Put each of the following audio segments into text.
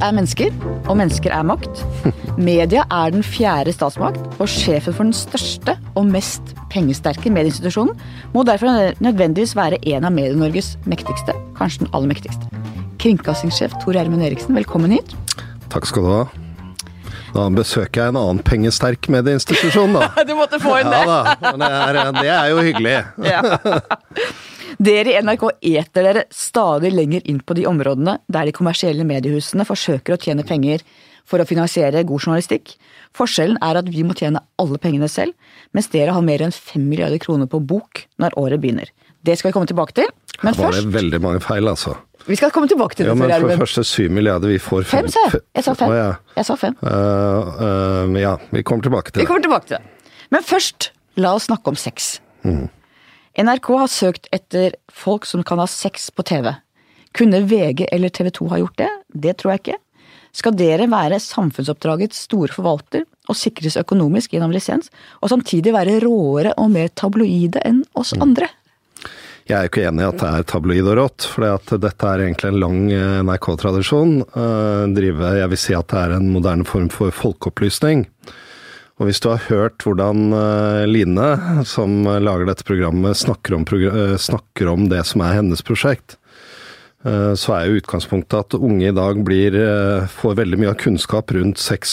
mennesker, og mennesker makt. Media den fjerde statsmakt, og sjefen for den største og mest pengesterke medieinstitusjonen må derfor nødvendigvis være en av Medie-Norges mektigste, kanskje den aller mektigste. Kringkastingssjef Tor Gjermund Eriksen, velkommen hit. Takk skal du ha. Da besøker jeg en annen pengesterk medieinstitusjon da. Du måtte få inn det. Ja da, men det jo hyggelig. Ja. Dere I NRK eter dere stadig lenger inn på de områdene der de kommersielle mediehusene forsøker å tjene penger for å finansiere god journalistikk. Forskjellen at vi må tjene alle pengene selv, mens dere har mer enn 5 milliarder kroner på bok når året begynner. Det skal vi komme tilbake til, men Var først... det veldig mange feil, altså? Vi skal komme tilbake til det. Ja, men for det første 7 milliarder, vi får 5. 5, sa jeg. Jeg sa 5. Ja. Jeg sa 5. Ja, vi kommer tilbake til det. Vi kommer tilbake til det. Men først, la oss snakke om sex. NRK har søkt etter folk som kan ha sex på TV. Kunne VG eller TV 2 ha gjort det? Det tror jeg ikke. Skal dere være samfunnsoppdragets store forvalter og sikres økonomisk gjennom lisens, og samtidig være råere og mer tabloide enn oss andre? Jeg jo ikke enig I at det tabloid og rått, for dette egentlig en lang NRK-tradisjon. Jeg vil si at det en moderne form for folkeopplysning. Og hvis du har hørt hvordan Line, som lager dette programmet, snakker om det som hennes prosjekt, så jo utgangspunktet at unge I dag får veldig mye av kunnskap rundt sex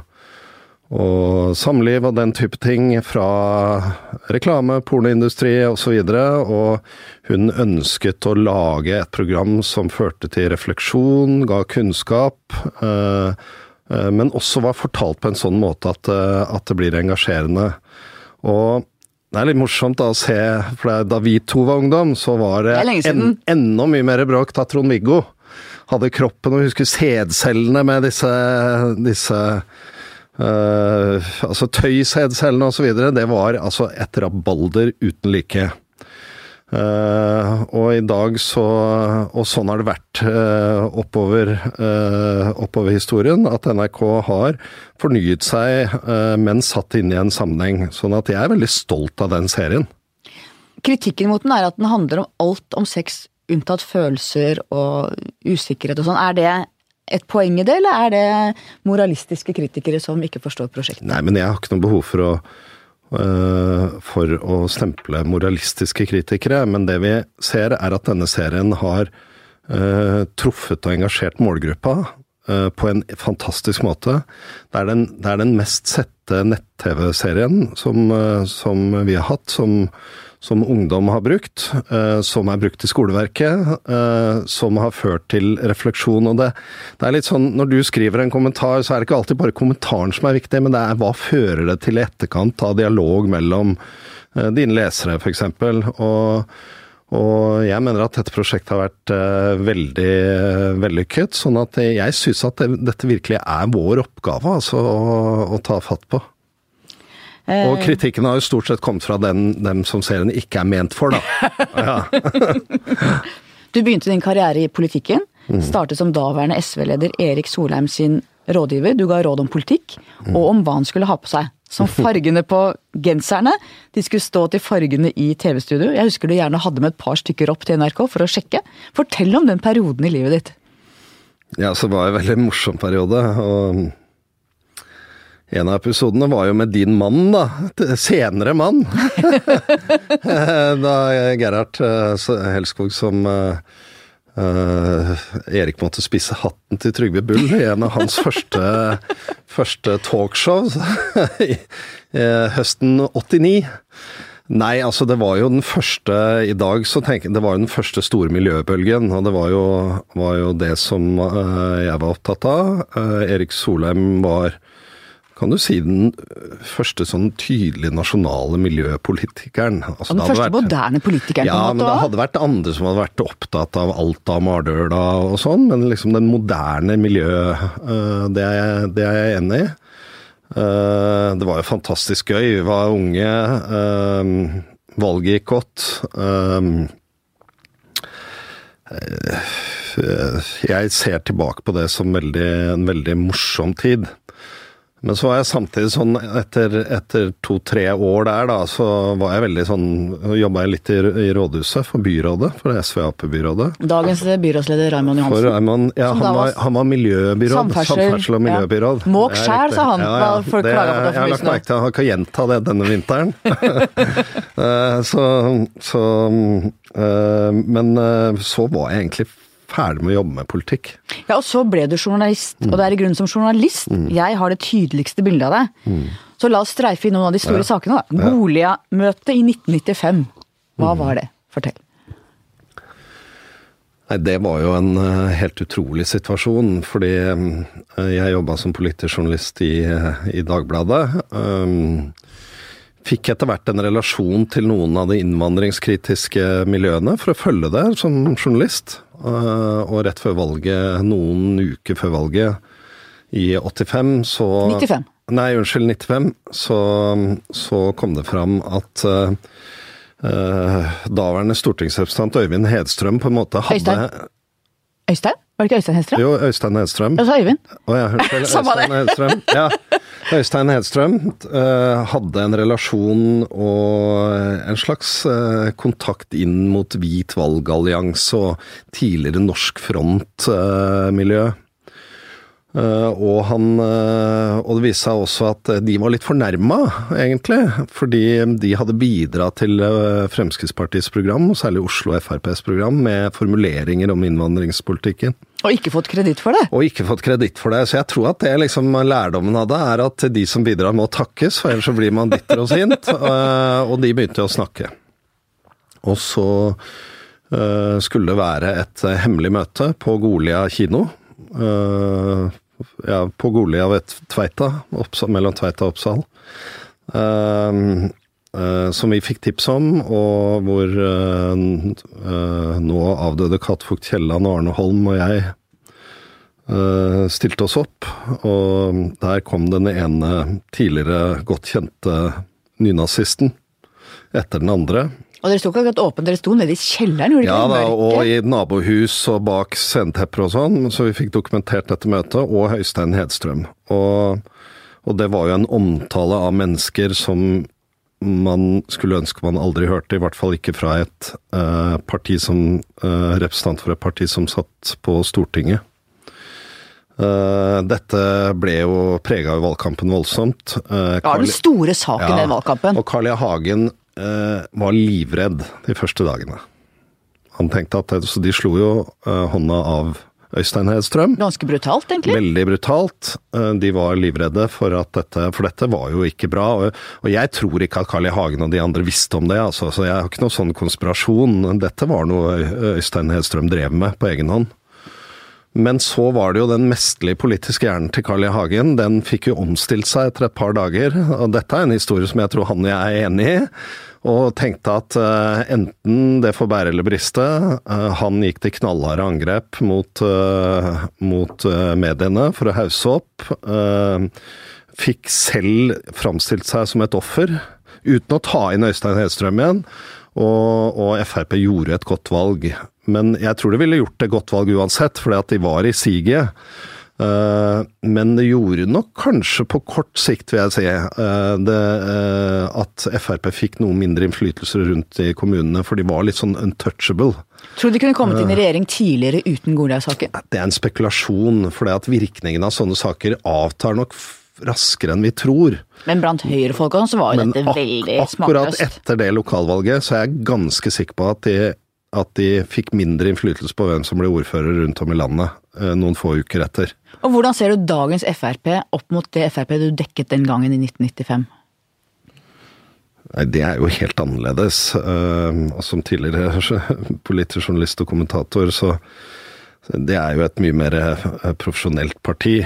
og samliv og den type ting fra reklame, pornoindustri og så videre, og hun ønsket å lage et program som førte til refleksjon, ga kunnskap, men også var fortalt på en sånn måte at det blir engasjerende. Og det litt morsomt da å se, for da vi to var ungdom, så var det enda mye mer bråk da Trond-Viggo hadde kroppen, og husker sædcellene med disse altså tøysædcellene og så videre, det var altså et rabalder uten like. Og I dag og sånn har det vært oppover historien, at NRK har fornyet seg, men satt inn I en sammenheng, sånn at jeg veldig stolt av den serien. Kritikken mot den at den handler om alt om sex, unntatt følelser og usikkerhet og sånn. Det et poeng I det, eller det moralistiske kritikere som ikke forstår prosjektet? Nei, men jeg har ikke noe behov for å stemple moralistiske kritikere, men det vi ser at denne serien har truffet og engasjert målgruppa på en fantastisk måte. Det den mest sette nett-tv-serien som vi har hatt, som ungdom har brukt, som brukt I skoleverket, som har ført til refleksjon, og det litt sånn, når du skriver en kommentar, så det ikke alltid bare kommentaren som viktig, men det hva fører det til I etterkant av dialog mellom dine lesere, for eksempel, og jeg mener at dette prosjektet har vært veldig vellykket, sånn at jeg synes at dette virkelig vår oppgave, altså å ta fatt på. Og kritikken har jo stort sett kommet fra dem som serien ikke ment for, da. Ja. Du begynte din karriere I politikken, startet som daværende SV-leder Erik Solheim sin rådgiver. Du ga råd om politikk, og om hva han skulle ha på seg. Som fargene på genserne, de skulle stå til fargene I TV-studio. Jeg husker du gjerne hadde med et par stykker opp til NRK for å sjekke. Fortell om den perioden I livet ditt. Ja, så var det en veldig morsom periode, og en av episodene var jo med din mann da, senere mann. Da Gerhard Helskog som Erik måtte spise hatten til Trygve Bull I en av hans første talkshow høsten 89. Nei, altså det var jo den første, I dag så tenker jeg, det var jo den første store miljøbølgen, og det var jo det som jeg var opptatt av. Erik Solheim var, kan du si, den første sånn tydelige nasjonale miljøpolitikeren. Altså, den første moderne politikeren ja, på en måte? Ja, men det hadde vært andre som hadde vært opptatt av Alta, Mardøla og sånn, men liksom den moderne miljø, det jeg enig I. Det var jo fantastisk gøy. Vi var unge, valget gikk godt. Jeg ser tilbake på det som en veldig morsom tid. Men så var jeg samtidig sånn, etter 2-3 år der da, så var jeg veldig sånn, jobbet jeg litt i rådhuset for byrådet, for SV-AP-byrådet. Dagens byrådsleder Raymond Johansen. For Raymond, ja, han var miljøbyråd, samferdsel og miljøbyråd. Ja. Måk skjær, sa han, folk klaget på det. Jeg har lagt merke til, han kan gjenta det denne vinteren. Men så var jeg egentlig ferdig med å jobbe med politikk. Ja, og så ble du journalist, og det i grunnen som journalist. Jeg har det tydeligste bildet av det. Så la oss streife i noen av de store sakene da. Goliat-møtet i 1995. Hva var det? Fortell. Nei, det var jo en helt utrolig situasjon, fordi jeg jobbet som politisk journalist i Dagbladet. Fikk etter hvert en relasjon til noen av de innvandringskritiske miljøene for å følge det som journalist. Og rett før valget, noen uker før valget i 85, så... 95? Nei, unnskyld, 95, så kom det fram at daværende stortingsrepresentant Øyvind Hedstrøm på en måte hadde... Øystein? Var det ikke Øystein Hedstrøm? Jo, Øystein Hedstrøm. Jeg sa Øyvind. Øystein Hedstrøm. Ja, Øystein Hedstrøm hadde en relasjon og en slags kontakt inn mot Hvit valgallianse og tidligere Norsk Front-miljø. Og det viste seg også at de var litt fornærmet, egentlig, fordi de hadde bidratt til Fremskrittspartiets program, og særlig Oslo FrPs program, med formuleringer om innvandringspolitikken. Og ikke fått kreditt for det? Og ikke fått kreditt for det, så jeg tror at det liksom lærdommen av det at de som bidrar må takkes, for ellers så blir man bitter og sint, og de begynte å snakke. Og så skulle det være et hemmelig møte på Golia kino, på Golia ved Tveita, mellom Tveita og Oppsal, som vi fikk tips om, og hvor nå avdøde Katvogt Kjelland og Arne Holm og jeg stilte oss opp, og der kom den ene tidligere godt kjente nynazisten etter den andre. Og dere stod ikke akkurat åpent, dere stod nede i kjelleren, gjorde dere ikke? Ja da, og i et nabohus og bak scenetepper og sånn, så vi fikk dokumentert dette møtet, og Øystein Hedstrøm. Og det var jo en omtale av mennesker som man skulle ønske man aldri hørte, i hvert fall ikke fra et parti som, representant for et parti som satt på Stortinget. Dette ble jo preget av valgkampen voldsomt. Den store saken i valgkampen. Og Carl I. Hagen var livredd de første dagene. Han tenkte at så de slo jo hånda av Øystein Hedstrøm. Ganske brutalt, egentlig. Veldig brutalt. De var livredde for dette var jo ikke bra. Og jeg tror ikke at Carl I. Hagen og de andre visste om det, altså. Så jeg har ikke noe sånn konspirasjon. Dette var noe Øystein Hedstrøm drev med på egen hånd. Men så var det jo den mesterlige politiske hjernen til Carl I. Hagen. Den fikk jo omstilt seg etter et par dager. Og dette en historie som jeg tror han og jeg enig i. Og tenkte at enten det får bære eller briste. Han gikk til knallharde angrep mot mediene for å hause opp. Fikk selv framstilt seg som et offer, uten å ta inn Øystein Hedstrøm igjen. Og FrP gjorde et godt valg. Men jeg tror det ville gjort et godt valg uansett, fordi at de var i siget. Men det gjorde nok kanskje på kort sikt, vil jeg si, at FrP fikk noe mindre innflytelse rundt i kommunene, for de var litt sånn untouchable. Tror du de kunne kommet inn i regjering tidligere uten Goliat-saken? Det en spekulasjon, for at virkningen av sånne saker avtar nok raskere enn vi tror. Men blant høyrefolkene så var jo dette veldig smakløst. Akkurat etter det lokalvalget så er jeg ganske sikker på at de fikk mindre innflytelse på hvem som ble ordfører rundt om i landet noen få uker etter. Og hvordan ser du dagens FrP opp mot det FrP du dekket den gangen i 1995? Nei, det er jo helt annerledes. Og som tidligere politisk journalist og kommentator, så det er jo et mye mer profesjonelt parti.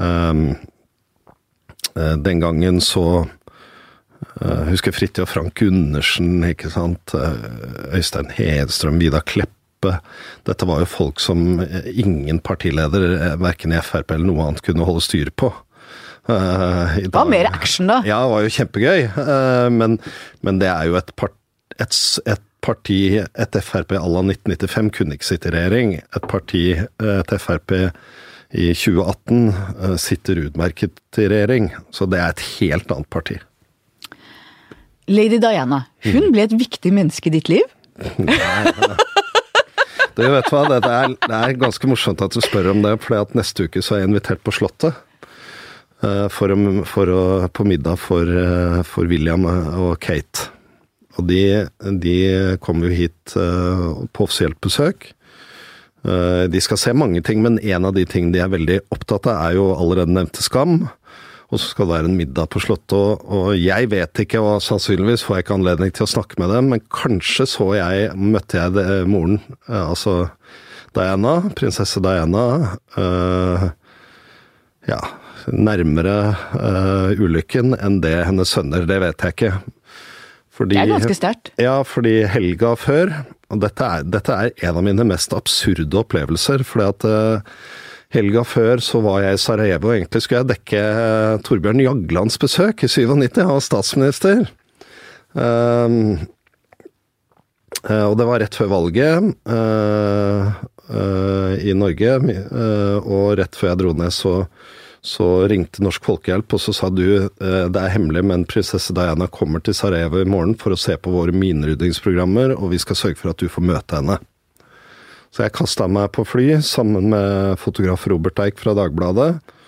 Den gangen så husker Fridtjof Frank Gundersen, ikke sant? Øystein Hedstrøm, Vidar Kleppe. Dette var jo folk som ingen partileder, hverken i FrP eller noe annet, kunne holde styr på. Det var mer action da. Ja, det var jo kjempegøy. Men det er jo et parti, et FrP à la 1995 kunne ikke sitte i regjering. Et FrP i 2018 sitter utmerket i regjering, så det et helt annet parti. Lady Diana, hun ble et viktig menneske i ditt liv? Du vet hva, det ganske morsomt at du spør om det, fordi at neste uke så jeg invitert på Slottet på middag for William og Kate. Og de kommer jo hit på offisielt besøk. De skal se mange ting, men en av de tingene de veldig opptatt av jo allerede nevnte Skam, og så skal det være en middag på Slottet, og jeg vet ikke, og sannsynligvis får jeg ikke anledning til å snakke med dem, men kanskje møtte jeg moren, altså Diana, prinsesse Diana, nærmere ulykken enn det hennes sønner, det vet jeg ikke. Fordi, det ganske sterkt. Ja, fordi helga før, og dette en av mine mest absurde opplevelser, fordi at helga før så var jeg i Sarajevo, og egentlig skulle jeg dekke Torbjørn Jaglands besøk i 97, han var statsminister. Og det var rett før valget i Norge, og rett før jeg dro ned så ringte Norsk Folkehjelp, og så sa du, det hemmelig, men prinsesse Diana kommer til Sarajevo i morgen for å se på våre mineryddingsprogrammer, og vi skal sørge for at du får møte henne. Så jeg kastet meg på fly, sammen med fotograf Robert Eik fra Dagbladet,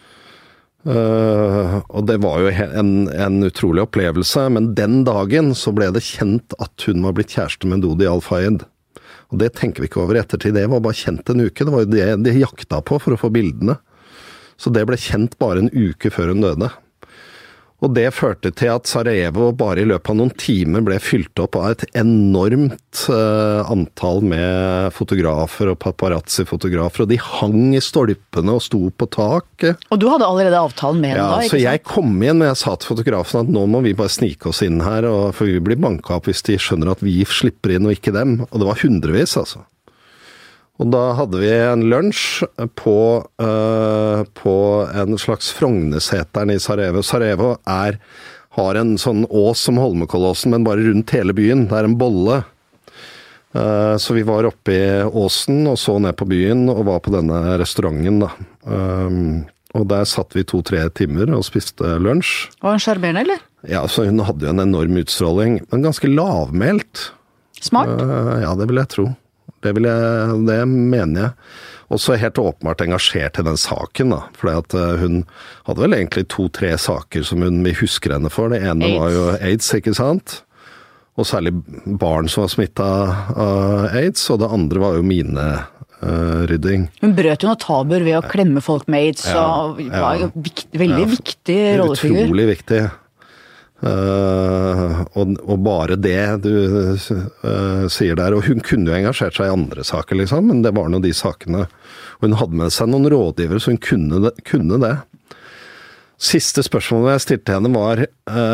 og det var jo en utrolig opplevelse, men den dagen så ble det kjent at hun var blitt kjæreste med Dodi Al-Fayed. Og det tenker vi ikke over ettertid, det var bare kjent en uke, det var jo det de jakta på for å få bildene. Så det ble kjent bare en uke før hun døde. Og det førte til at Sarajevo bare i løpet av noen timer ble fylt opp av et enormt antall med fotografer og paparazzi-fotografer, og de hang i stolpene og sto på taket. Og du hadde allerede avtalen med henne da, ikke sant? Så jeg kom inn, men jeg sa til fotografen at nå må vi bare snike oss inn her, for vi blir banket opp hvis de skjønner at vi slipper inn og ikke dem. Og det var hundrevis, altså. Og da hadde vi en lunsj på en slags Frognerseteren i Sarajevo. Sarajevo har en sånn ås som Holmenkollåsen, men bare rundt hele byen. Det en bolle. Så vi var oppe i åsen og så ned på byen og var på denne restauranten da. Og der satt vi 2-3 timer og spiste lunsj. Var hun charmerende, eller? Ja, så hun hadde jo en enorm utstråling, men ganske lavmælt. Smart? Ja, det vil jeg tro. Det mener jeg. Også helt åpenbart engasjert i den saken da, fordi at hun hadde vel egentlig 2-3 saker som vi husker henne for. Det ene var jo AIDS, ikke sant? Og særlig barn som var smittet av AIDS, og det andre var jo minerydding. Hun brøt jo noen tabuer ved å klemme folk med AIDS, og var jo veldig viktig rollefigur. Utrolig viktig. Og bare det du sier der, og hun kunne jo engasjert seg i andre saker liksom, men det var noe de sakene, og hun hadde med seg noen rådgivere så hun kunne det. Siste spørsmålet jeg stilte henne var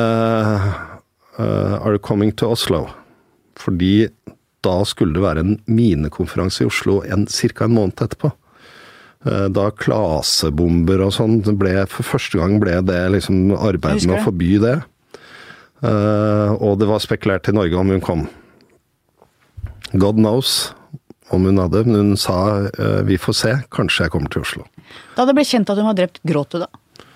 Are you coming to Oslo? Fordi da skulle det være en minekonferanse i Oslo cirka en måned etterpå. Da klasebomber og sånn, for første gang ble det liksom arbeidet med å forby det. Og det var spekulert i Norge om hun kom. God knows om hun hadde, men hun sa vi får se, kanskje jeg kommer til Oslo. Da det ble kjent at hun var drept, gråt du da?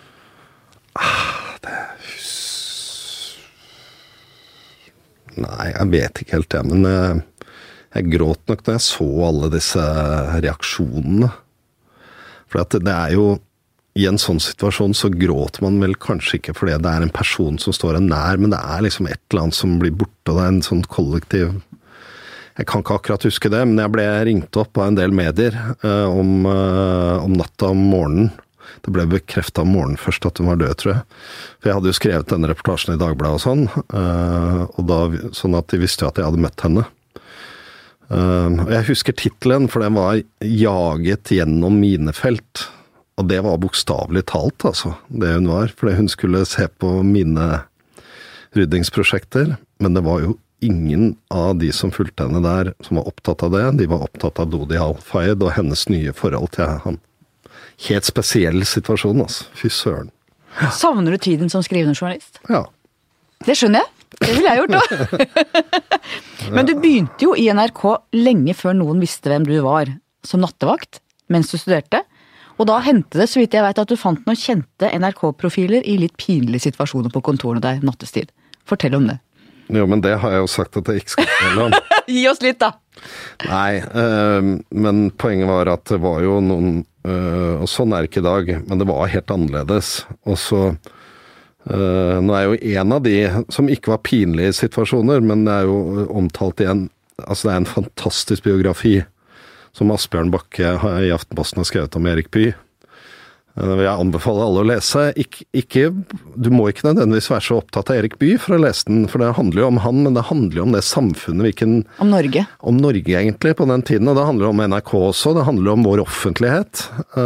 Nei, jeg vet ikke helt det, men jeg gråt nok når jeg så alle disse reaksjonene. For at det jo i en sånn situasjon så gråter man vel kanskje ikke fordi det en person som står en nær, men det liksom et eller annet som blir borte, og det en sånn kollektiv. Jeg kan ikke akkurat huske det, men jeg ble ringt opp av en del medier om natta om morgenen. Det ble bekreftet om morgenen først at hun var død, tror jeg. For jeg hadde jo skrevet denne reportasjen i Dagbladet og sånn, og da, sånn at de visste jo at jeg hadde møtt henne. Og jeg husker titelen, for den var «Jaget gjennom minefelt». Og det var bokstavelig talt, altså, det hun var. Fordi hun skulle se på mine ryddingsprosjekter, men det var jo ingen av de som fulgte henne der som var opptatt av det. De var opptatt av Dodi Al-Fayed og hennes nye forhold til han. Helt spesiell situasjon, altså. Fy søren. Savner du tiden som skrivende journalist? Ja. Det skjønner jeg. Det ville jeg gjort da. Men du begynte jo i NRK lenge før noen visste hvem du var, som nattevakt, mens du studerte. Og da hendte det, så vidt jeg vet, at du fant noen kjente NRK-profiler i litt pinlige situasjoner på kontorene der nattestid. Fortell om det. Jo, men det har jeg jo sagt at jeg ikke skal fortelle om. Gi oss litt, da! Nei, men poenget var at det var jo noen, og sånn er det ikke i dag, men det var helt annerledes. Og så, nå er jo en av de som ikke var pinlige situasjoner, men det er jo omtalt i altså det er en fantastisk biografi som Asbjørn Bakke i Aftenposten har skrevet om Erik Bye. Jeg anbefaler alle å lese. Du må ikke nødvendigvis være så opptatt av Erik Bye for å lese den, for det handler jo om han, men det handler jo om det samfunnet, om Norge. Om Norge egentlig på den tiden, og det handler om NRK også, det handler om vår offentlighet.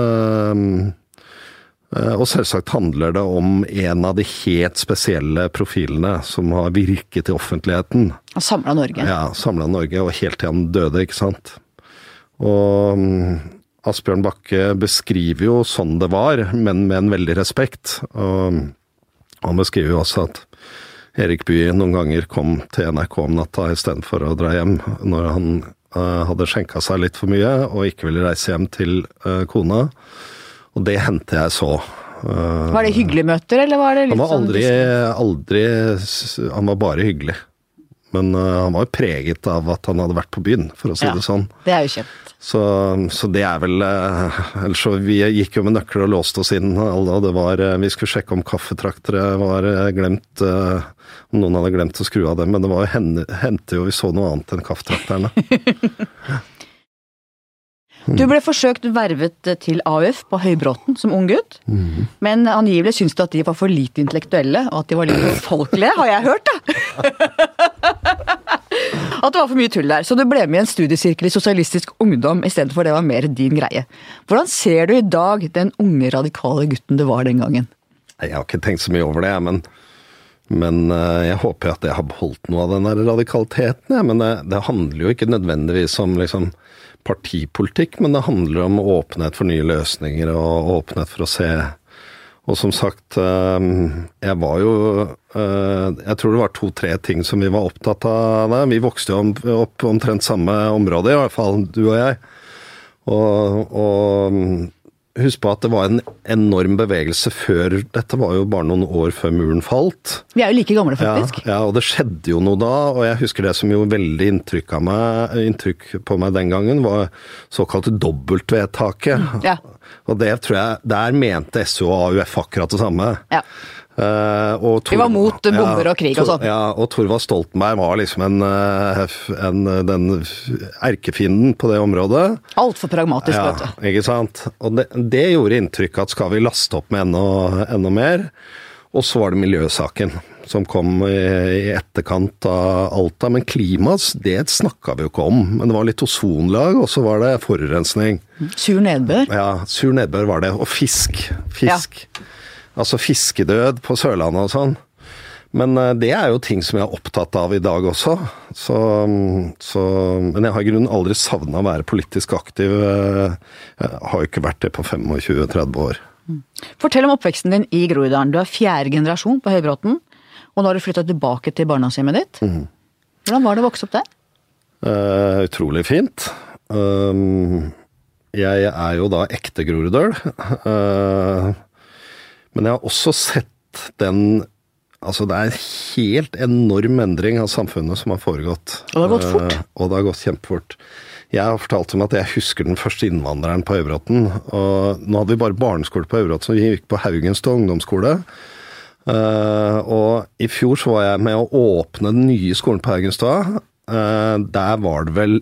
Og selvsagt handler det om en av de helt spesielle profilene som har virket i offentligheten. Og samlet Norge. Ja, samlet Norge, og helt til han døde, ikke sant? Og Asbjørn Bakke beskriver jo sånn det var, men med en veldig respekt. Og han beskriver jo også at Erik Bye noen ganger kom til NRK om natta i stedet for å dra hjem, når han hadde skjenket seg litt for mye, og ikke ville reise hjem til kona. Og det hendte jeg så. Var det hyggelige møter, eller var det litt han var bare hyggelig. Men han var jo preget av at han hadde vært på byen, for å si det sånn. Det er jo kjent. Så det er vel, ellers så vi gikk jo med nøkler og låste oss inn, og det var, vi skulle sjekke om kaffetraktere var glemt, om noen hadde glemt å skru av dem, men det var jo hendte jo vi så noe annet enn kaffetrakterne. Du ble forsøkt vervet til AUF på Høybråten som ung gutt, men angivelig syntes du at de var for lite intellektuelle, og at de var litt folkelige, har jeg hørt da. At det var for mye tull der, så du ble med i en studiesirkel i sosialistisk ungdom, i stedet for det var mer din greie. Hvordan ser du i dag den unge radikale gutten du var den gangen? Jeg har ikke tenkt så mye over det, men jeg håper at jeg har beholdt noe av den der radikaliteten, men det handler jo ikke nødvendigvis om liksom partipolitikk, men det handler om åpenhet for nye løsninger og åpenhet for å se. Og som sagt, jeg var jo, jeg tror det var 2-3 ting som vi var opptatt av. Vi vokste jo opp omtrent samme område, i hvert fall du og jeg. Og husk på at det var en enorm bevegelse før, dette var jo bare noen år før muren falt. Vi er jo like gamle faktisk. Ja, og det skjedde jo noe da, og jeg husker det som gjorde veldig inntrykk på meg den gangen, var såkalt dobbeltvedtaket. Ja. Og det tror jeg, der mente SO og AUF akkurat det samme. Ja. Vi var mot bomber og krig og sånn. Ja, og Thorvald Stoltenberg var liksom den erkefienden på det området. Alt for pragmatisk, vet du. Ja, ikke sant? Og det gjorde inntrykk at skal vi laste opp med enda mer. Og så var det miljøsaken som kom i etterkant av Alta. Men klimas, det snakket vi jo ikke om. Men det var litt ozonlag, og så var det forurensning. Sur nedbør? Ja, sur nedbør var det. Og fisk. Ja. Altså fiskedød på Sørlandet og sånn. Men det er jo ting som jeg er opptatt av i dag også. Men jeg har i grunnen aldri savnet å være politisk aktiv. Jeg har jo ikke vært det på 25-30 år. Fortell om oppveksten din i Groruddalen. Du er 4. generasjon på Høybråten, og nå har du flyttet tilbake til barndomshjemmet ditt. Hvordan var det å vokse opp der? Utrolig fint. Jeg er jo da ekte Groruddøl. Men jeg har også sett altså det er en helt enorm endring av samfunnet som har foregått. Og det har gått fort. Og det har gått kjempefort. Jeg har fortalt om at jeg husker den første innvandreren på Høybråten, og nå hadde vi bare barneskole på Høybråten, så vi gikk på Haugenstad ungdomsskole. Og i fjor så var jeg med å åpne den nye skolen på Haugenstad. Der var det vel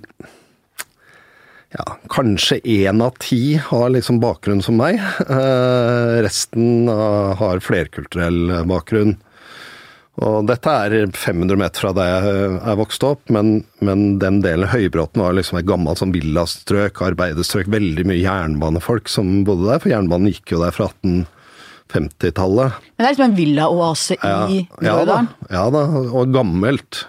kanskje 1 av 10 har liksom bakgrunn som meg. Resten har flerkulturell bakgrunn. Og dette er 500 meter fra der jeg er vokst opp, men den delen Høybråten var liksom et gammelt sånn villastrøk, arbeiderstrøk, veldig mye jernbanefolk som bodde der, for jernbanen gikk jo der fra 1850-tallet. Men det er liksom en villaoase i Groruddalen? Ja da, og gammelt.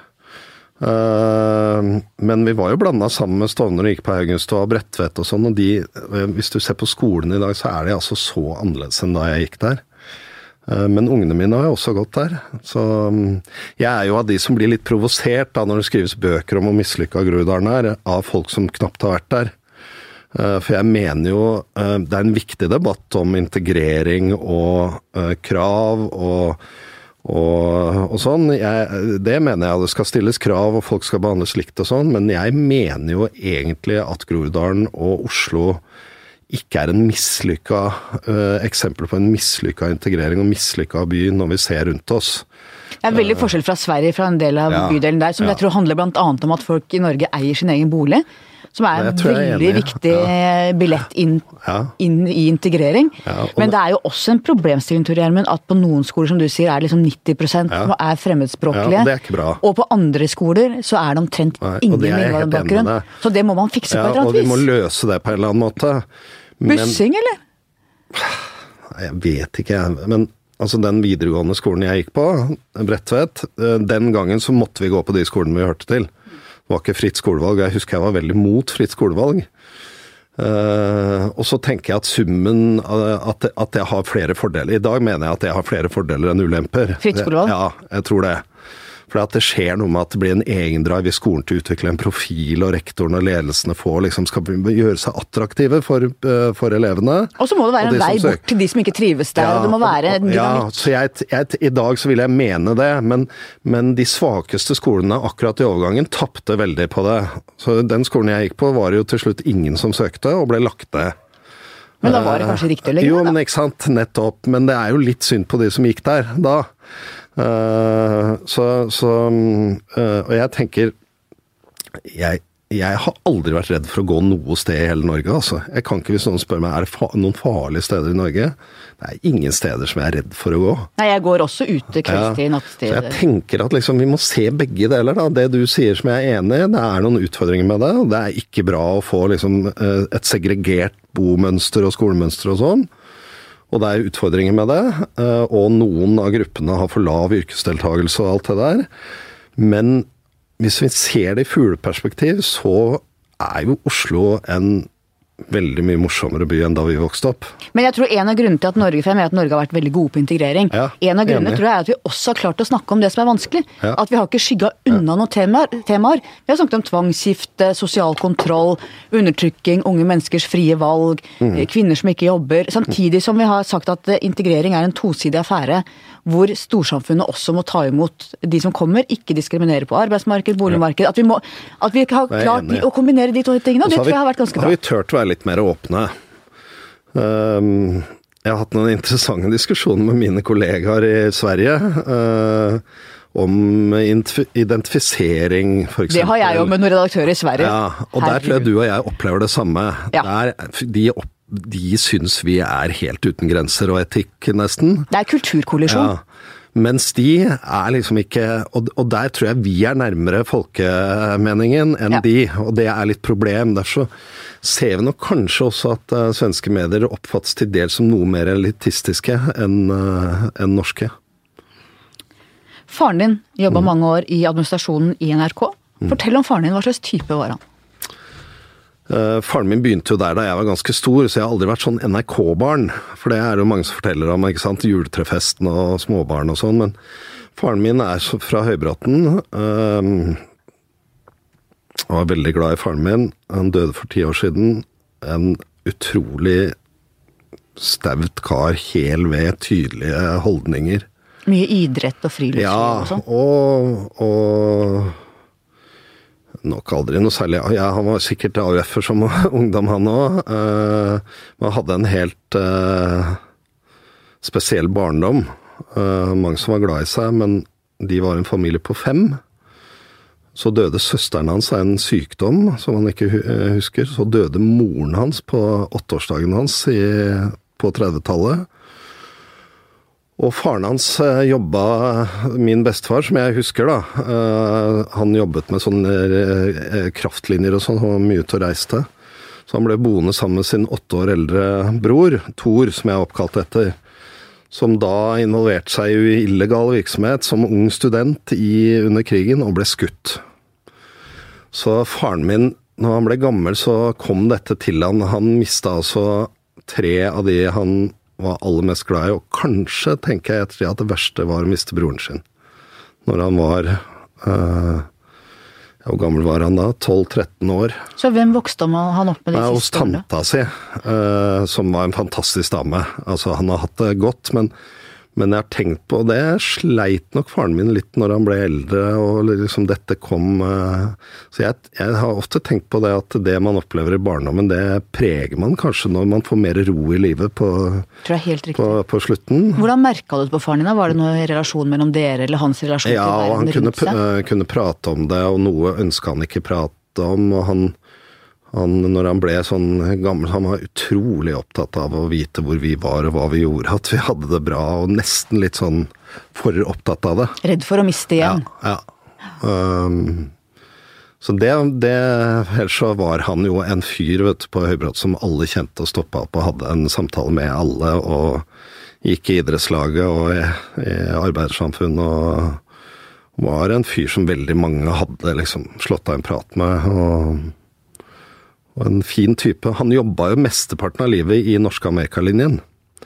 Men vi var jo blandet sammen med Stovner og gikk på Haugenstad og Bredtvet og sånn, og hvis du ser på skolen i dag, så er de altså så annerledes enn da jeg gikk der. Men ungene mine har jo også gått der, så jeg er jo av de som blir litt provosert da når det skrives bøker om hvor mislykket Groruddalen er, av folk som knapt har vært der. For jeg mener jo det en viktig debatt om integrering og krav og sånn. Det mener jeg det skal stilles krav og folk skal behandles likt og sånn, men jeg mener jo egentlig at Groruddalen og Oslo ikke en mislykket eksempel på en mislykket integrering og mislykket by når vi ser rundt oss. Det veldig forskjell fra Sverige, fra en del av bydelen der, som jeg tror handler blant annet om at folk i Norge eier sin egen bolig, som en veldig viktig billett inn i integrering. Men det jo også en problemstilling, Tor Gjermund, at på noen skoler, som du sier, liksom 90% som fremmedspråklige. Det ikke bra. Og på andre skoler så det omtrent ingen innvandrerbakgrunn. Så det må man fikse på et eller annet vis. Og vi må løse det på en eller annen måte. Bussing, eller? Jeg vet ikke, men altså den videregående skolen jeg gikk på, Bredtvet, den gangen så måtte vi gå på de skolene vi hørte til. Det var ikke fritt skolevalg, jeg husker jeg var veldig mot fritt skolevalg. Og så tenker jeg at summen, at jeg har flere fordeler. I dag mener jeg at jeg har flere fordeler enn ulemper. Fritt skolevalg? Ja, jeg tror det. For at det skjer noe med at det blir en egen drive i skolen til å utvikle en profil, og rektoren og ledelsene skal gjøre seg attraktive for elevene. Og så må det være en vei bort til de som ikke trives der, og det må være en dynamikk. Så i dag så vil jeg mene det, men de svakeste skolene akkurat i overgangen tappte veldig på det. Så den skolen jeg gikk på var jo til slutt ingen som søkte, og ble lagt ned. Men da var det kanskje riktig å legge Jo, men ikke sant, nettopp. Men det jo litt synd på de som gikk der da. Og jeg tenker jeg har aldri vært redd for å gå noe sted i hele Norge, altså. Jeg kan ikke, hvis noen spør meg, det noen farlige steder i Norge? Det ingen steder som jeg redd for å gå. Nei, jeg går også ute kveldstid, nattstid. Så jeg tenker at liksom, vi må se begge deler, da. Det du sier som jeg enig i, det noen utfordringer med det, og det ikke bra å få liksom, et segregert bomønster og skolemønster og sånn. Og det utfordringer med det, og noen av gruppene har for lav yrkesdeltagelse og alt det der. Men hvis vi ser det i fugleperspektiv, så jo Oslo en veldig mye morsommere by enn da vi vokste opp. Men jeg tror en av grunnene til at Norge at Norge har vært veldig gode på integrering. En av grunnene tror jeg at vi også har klart å snakke om det som vanskelig. At vi har ikke skygget unna noen temaer. Vi har snakket om tvangsgifte, sosial kontroll, undertrykking, unge menneskers frie valg, kvinner som ikke jobber. Samtidig som vi har sagt at integrering en tosidig affære, hvor storsamfunnet også må ta imot de som kommer, ikke diskriminere på arbeidsmarked, boligmarked. At vi har klart å kombinere de to tingene, og det tror jeg har vært ganske bra. Har vi tørt å være litt mer åpne. Jeg har hatt noen interessante diskusjoner med mine kollegaer i Sverige om identifisering, for eksempel. Det har jeg jo med noen redaktører i Sverige. Ja, og der tror jeg du og jeg opplever det samme. De syns vi helt uten grenser og etikk, nesten. Det kulturkollisjon. Ja. Mens de liksom ikke, og der tror jeg vi nærmere folkemeningen enn de, og det litt problem. Derfor så ser vi nok kanskje også at svenske medier oppfattes til dels som noe mer elitistiske enn norske. Faren din jobbet mange år i administrasjonen i NRK. Fortell om faren din, hva slags type var han? Faren min begynte jo der da jeg var ganske stor, så jeg har aldri vært sånn NRK-barn, for det jo mange som forteller om, ikke sant, juletrefesten og småbarn og sånn, men faren min fra Høybråten, jeg var veldig glad i faren min, han døde for 10 år siden, en utrolig staut kar, hel ved, tydelige holdninger. Mye idrett og friluftsliv og sånn? Ja, og nok aldri noe særlig. Ja, han var sikkert AUF-er som ungdom han også. Man hadde en helt spesiell barndom. Mange som var glad i seg, men de var en familie på 5. Så døde søsteren hans av en sykdom som han ikke husker. Så døde moren hans på 8-årsdagen hans på 30-tallet. Og faren hans min bestefar, som jeg husker da, han jobbet med sånne kraftlinjer og sånn, han var mye ute og reiste. Så han ble boende sammen med sin 8 år eldre bror, Thor, som jeg oppkalt etter, som da involverte seg i illegal virksomhet som ung student under krigen og ble skutt. Så faren min, når han ble gammel, så kom dette til han. Han mistet altså 3 av de han var aller mest glad i, og kanskje tenker jeg etter at det verste var å miste broren sin. Når han var Hvor gammel var han da? 12-13 år. Så hvem vokste han opp med de Hos siste årene? tanta si, som var en fantastisk dame. Altså, han har hatt det godt, men jeg har tenkt på det. Sleit nok faren min litt når han ble eldre, og liksom dette kom. Så jeg har ofte tenkt på det at det man opplever i barndommen, det preger man kanskje når man får mer ro i livet Tror jeg helt riktig. på slutten. Hvordan merket du det på faren din? Var det noe relasjon mellom dere, eller hans relasjon til Ja, og verden rundt seg? han kunne prate om det, og noe ønsket han ikke prate om, og han, når han ble sånn gammel, han var utrolig opptatt av å vite hvor vi var og hva vi gjorde, at vi hadde det bra, og nesten litt sånn for opptatt av det. Redd for å miste igjen. Ja. Så ellers så var han jo en fyr, vet du, på Høybråt som alle kjente og stoppet opp og hadde en samtale med alle, og gikk i idrettslaget og i arbeidssamfunn, og var en fyr som veldig mange hadde liksom slått av en prat med, og en fin type. Han jobbet jo mesteparten av livet i Norske Amerikalinjen.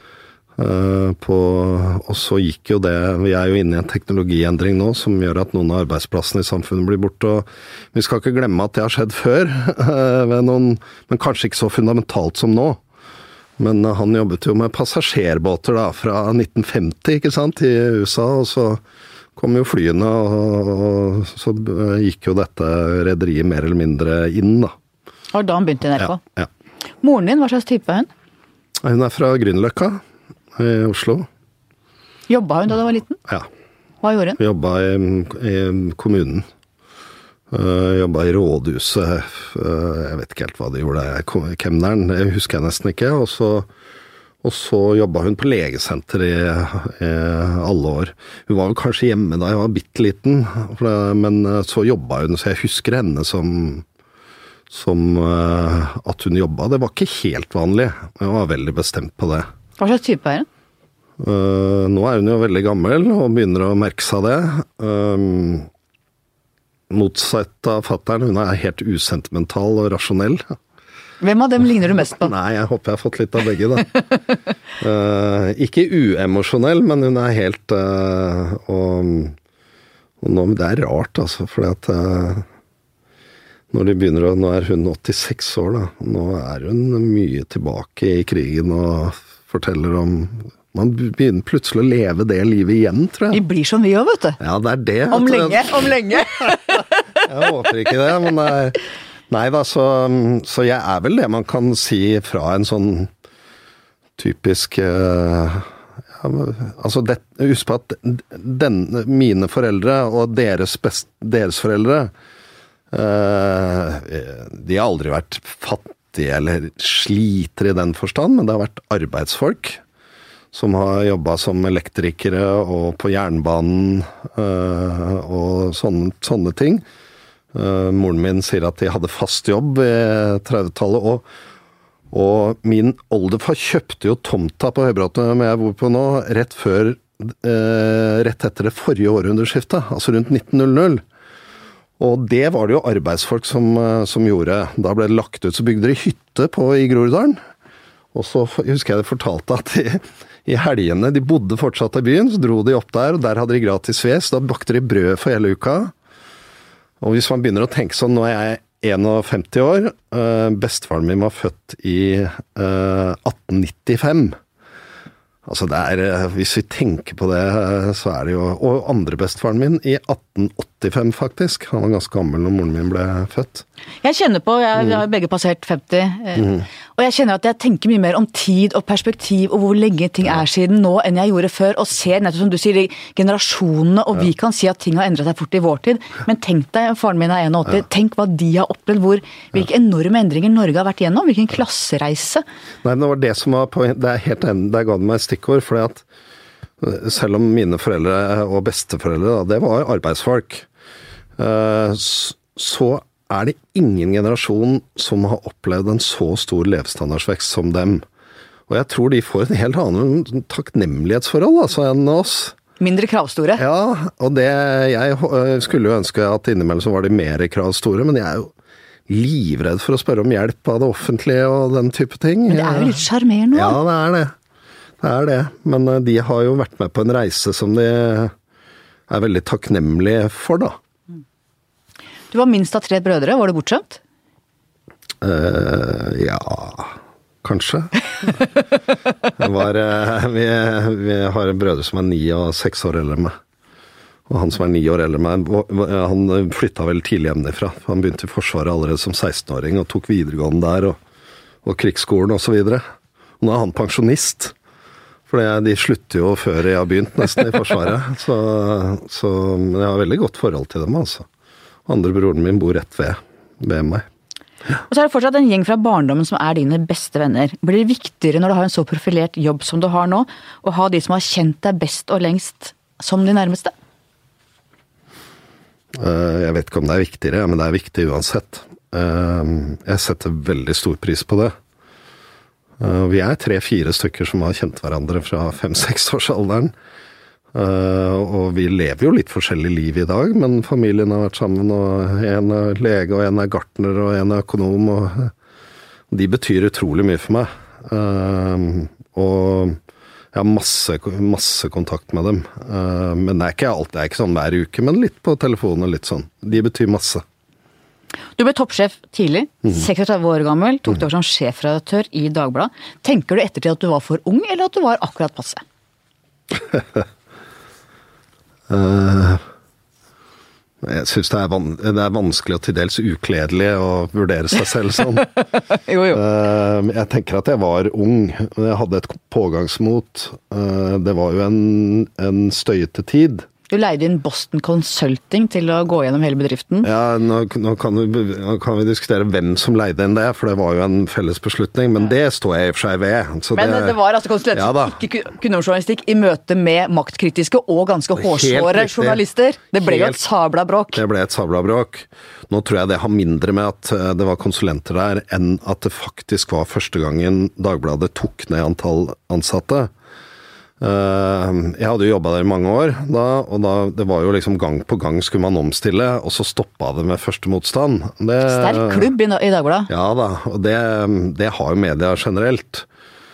Og så gikk jo det, vi er jo inne i en teknologiendring nå, som gjør at noen av arbeidsplassene i samfunnet blir borte, og vi skal ikke glemme at det har skjedd før, men kanskje ikke så fundamentalt som nå. Men han jobbet jo med passasjerbåter da, fra 1950, ikke sant, i USA, og så kom jo flyene, og så gikk jo dette rederiet mer eller mindre inn da. Og da han begynte i NRK? Ja. Moren din, hva slags type er hun? Hun er fra Grünerløkka i Oslo. Jobbet hun da du var liten? Ja. Hva gjorde hun? Hun jobbet i kommunen. Jobbet i rådhuset. Jeg vet ikke helt hva de gjorde. Kemneren, det husker jeg nesten ikke. Og så jobbet hun på legesenter i alle år. Hun var vel kanskje hjemme da jeg var bitteliten, men så jobbet hun, så jeg husker henne som at hun jobbet. Det var ikke helt vanlig. Hun var veldig bestemt på det. Hva slags type er hun? Nå er hun jo veldig gammel og begynner å merke seg det. Motsatt av fatteren, hun er helt usentimental og rasjonell. Hvem av dem ligner du mest på? Nei, jeg håper jeg har fått litt av begge da. Ikke uemosjonell, men hun er helt og nå, det er rart altså, fordi at når de begynner nå er hun 86 år da, nå er hun mye tilbake i krigen og forteller om, man begynner plutselig å leve det livet igjen, tror jeg. Vi blir som vi også, vet du. Ja, det er det. Om lenge. Jeg håper ikke det, men det er, nei da, så jeg er vel det man kan si fra en sånn typisk, altså husk på at mine foreldre og deres foreldre, de har aldri vært fattige eller sliter i den forstand, men det har vært arbeidsfolk som har jobbet som elektrikere og på jernbanen og sånne ting. Moren min sier at de hadde fast jobb i 30-tallet, og min oldefar kjøpte jo tomta på Høybråten som jeg bor på nå, rett etter det forrige århundreskiftet, altså rundt 1900. Og det var det jo arbeidsfolk som gjorde. Da ble det lagt ut, så bygde de hytte i Groruddalen. Og så husker jeg de fortalte at i helgene, de bodde fortsatt i byen, så dro de opp der, og der hadde de gratis ved, så da bakte de brød for hele uka. Og hvis man begynner å tenke sånn, nå er jeg 51 år, bestefaren min var født i 1895. Altså det er, hvis vi tenker på det, så er det jo, og andre bestefaren min i 1885 faktisk, han var ganske gammel når moren min ble født. Jeg kjenner på, vi har begge passert 50, og jeg kjenner at jeg tenker mye mer om tid og perspektiv, og hvor lenge ting er siden nå enn jeg gjorde før, og ser nettopp som du sier, generasjonene, og vi kan si at ting har endret seg fort i vår tid, men tenk deg, faren min er 81, tenk hva de har opplevd, hvilke enorme endringer Norge har vært gjennom, hvilken klassereise. Nei, men det var det som var poenget, det er helt enig, der ga det meg et stikkord, fordi at selv om mine foreldre og besteforeldre, det var arbeidsfolk, så er det ingen generasjon som har opplevd en så stor levestandardsvekst som dem. Og jeg tror de får et helt annet takknemlighetsforhold altså, enn oss. Mindre kravstore. Ja, og jeg skulle jo ønske at innimellom så var de mer kravstore, men jeg er jo livredd for å spørre om hjelp av det offentlige og den type ting. Men det er jo litt charmerende. Ja, det er det. Det er det. Men de har jo vært med på en reise som de er veldig takknemlige for, da. Du var minst av 3 brødre, var du bortskjemt? Ja, kanskje. Vi har en brødre som 9 og 6 år eldre enn meg. Og han som 9 år eldre enn meg, han flyttet vel tidlig hjemmefra. Han begynte i Forsvaret allerede som 16-åring og tok videregående der, og krigsskolen og så videre. Og nå han pensjonist. For de slutter jo før jeg har begynt nesten i Forsvaret. Så jeg har veldig godt forhold til dem, altså. Andre broren min bor rett ved meg. Og så det fortsatt en gjeng fra barndommen som dine beste venner. Blir det viktigere når du har en så profilert jobb som du har nå, å ha de som har kjent deg best og lengst som de nærmeste? Jeg vet ikke om det viktigere, men det viktig uansett. Jeg setter veldig stor pris på det. Vi 3-4 stykker som har kjent hverandre fra 5-6 årsalderen. Og vi lever jo litt forskjellig liv i dag, men familien har vært sammen, og en lege, og en gartner, og en økonom, og de betyr utrolig mye for meg. Og jeg har masse kontakt med dem. Men det ikke alt, det ikke sånn hver uke, men litt på telefonen og litt sånn. De betyr masse. Du ble toppsjef tidlig, 36 år gammel, tok du over som sjefredaktør i Dagbladet. Tenker du ettertid at du var for ung, eller at du var akkurat passe? Jeg synes det vanskelig og til dels ukledelig å vurdere seg selv sånn. Jo. Jeg tenker at jeg var ung. Jeg hadde et pågangsmot. Det var jo en støyete tid. Du leide inn Boston Consulting til å gå gjennom hele bedriften. Ja, nå kan vi diskutere hvem som leide inn det, for det var jo en felles beslutning, men det står jeg i og for seg ved. Men det var altså konsulenter som ikke kunne journalistikk i møte med maktkritiske og ganske hårsåre journalister. Det ble jo et sabla bråk. Det ble et sabla bråk. Nå tror jeg det har mindre med at det var konsulenter der, enn at det faktisk var første gangen Dagbladet tok ned antall ansatte. Jeg hadde jo jobbet der i mange år da, og det var jo liksom gang på gang skulle man omstille, og så stoppet det med første motstand. Sterk klubb i Dagbladet. Ja da, og det har jo media generelt.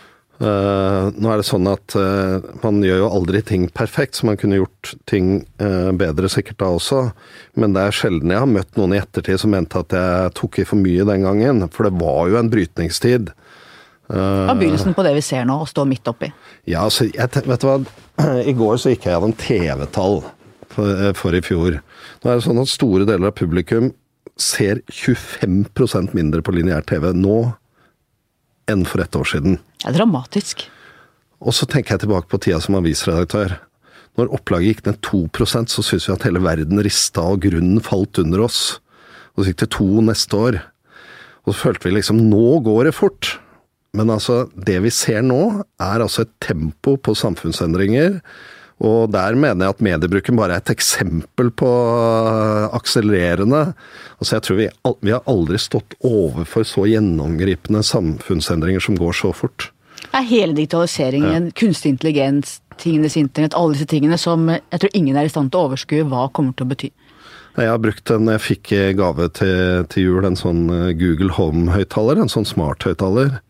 Nå det sånn at man gjør jo aldri ting perfekt, så man kunne gjort ting bedre sikkert da også, men det sjelden jeg har møtt noen i ettertid som mente at jeg tok i for mye den gangen, for det var jo en brytningstid. Hva begynnelsen på det vi ser nå, å stå midt oppi? Ja, altså, vet du hva? I går så gikk jeg gjennom TV-tall for i fjor. Nå det sånn at store deler av publikum ser 25% mindre på lineær TV nå enn for 1 år siden. Det dramatisk. Og så tenker jeg tilbake på tida som avisredaktør. Når opplaget gikk ned 2%, så synes vi at hele verden ristet og grunnen falt under oss. Og så gikk det 2 neste år. Og så følte vi liksom, nå går det fort. Men altså, det vi ser nå altså et tempo på samfunnsendringer, og der mener jeg at mediebruken bare et eksempel på akselererende. Altså jeg tror vi har aldri stått overfor så gjennomgripende samfunnsendringer som går så fort. Hele digitaliseringen, kunstig intelligens, tingenes internett, alle disse tingene som jeg tror ingen i stand til å overskue hva kommer til å bety. Jeg har brukt jeg fikk gave til jul, en sånn Google Home-høyttaler, en sånn smart-høyttaler.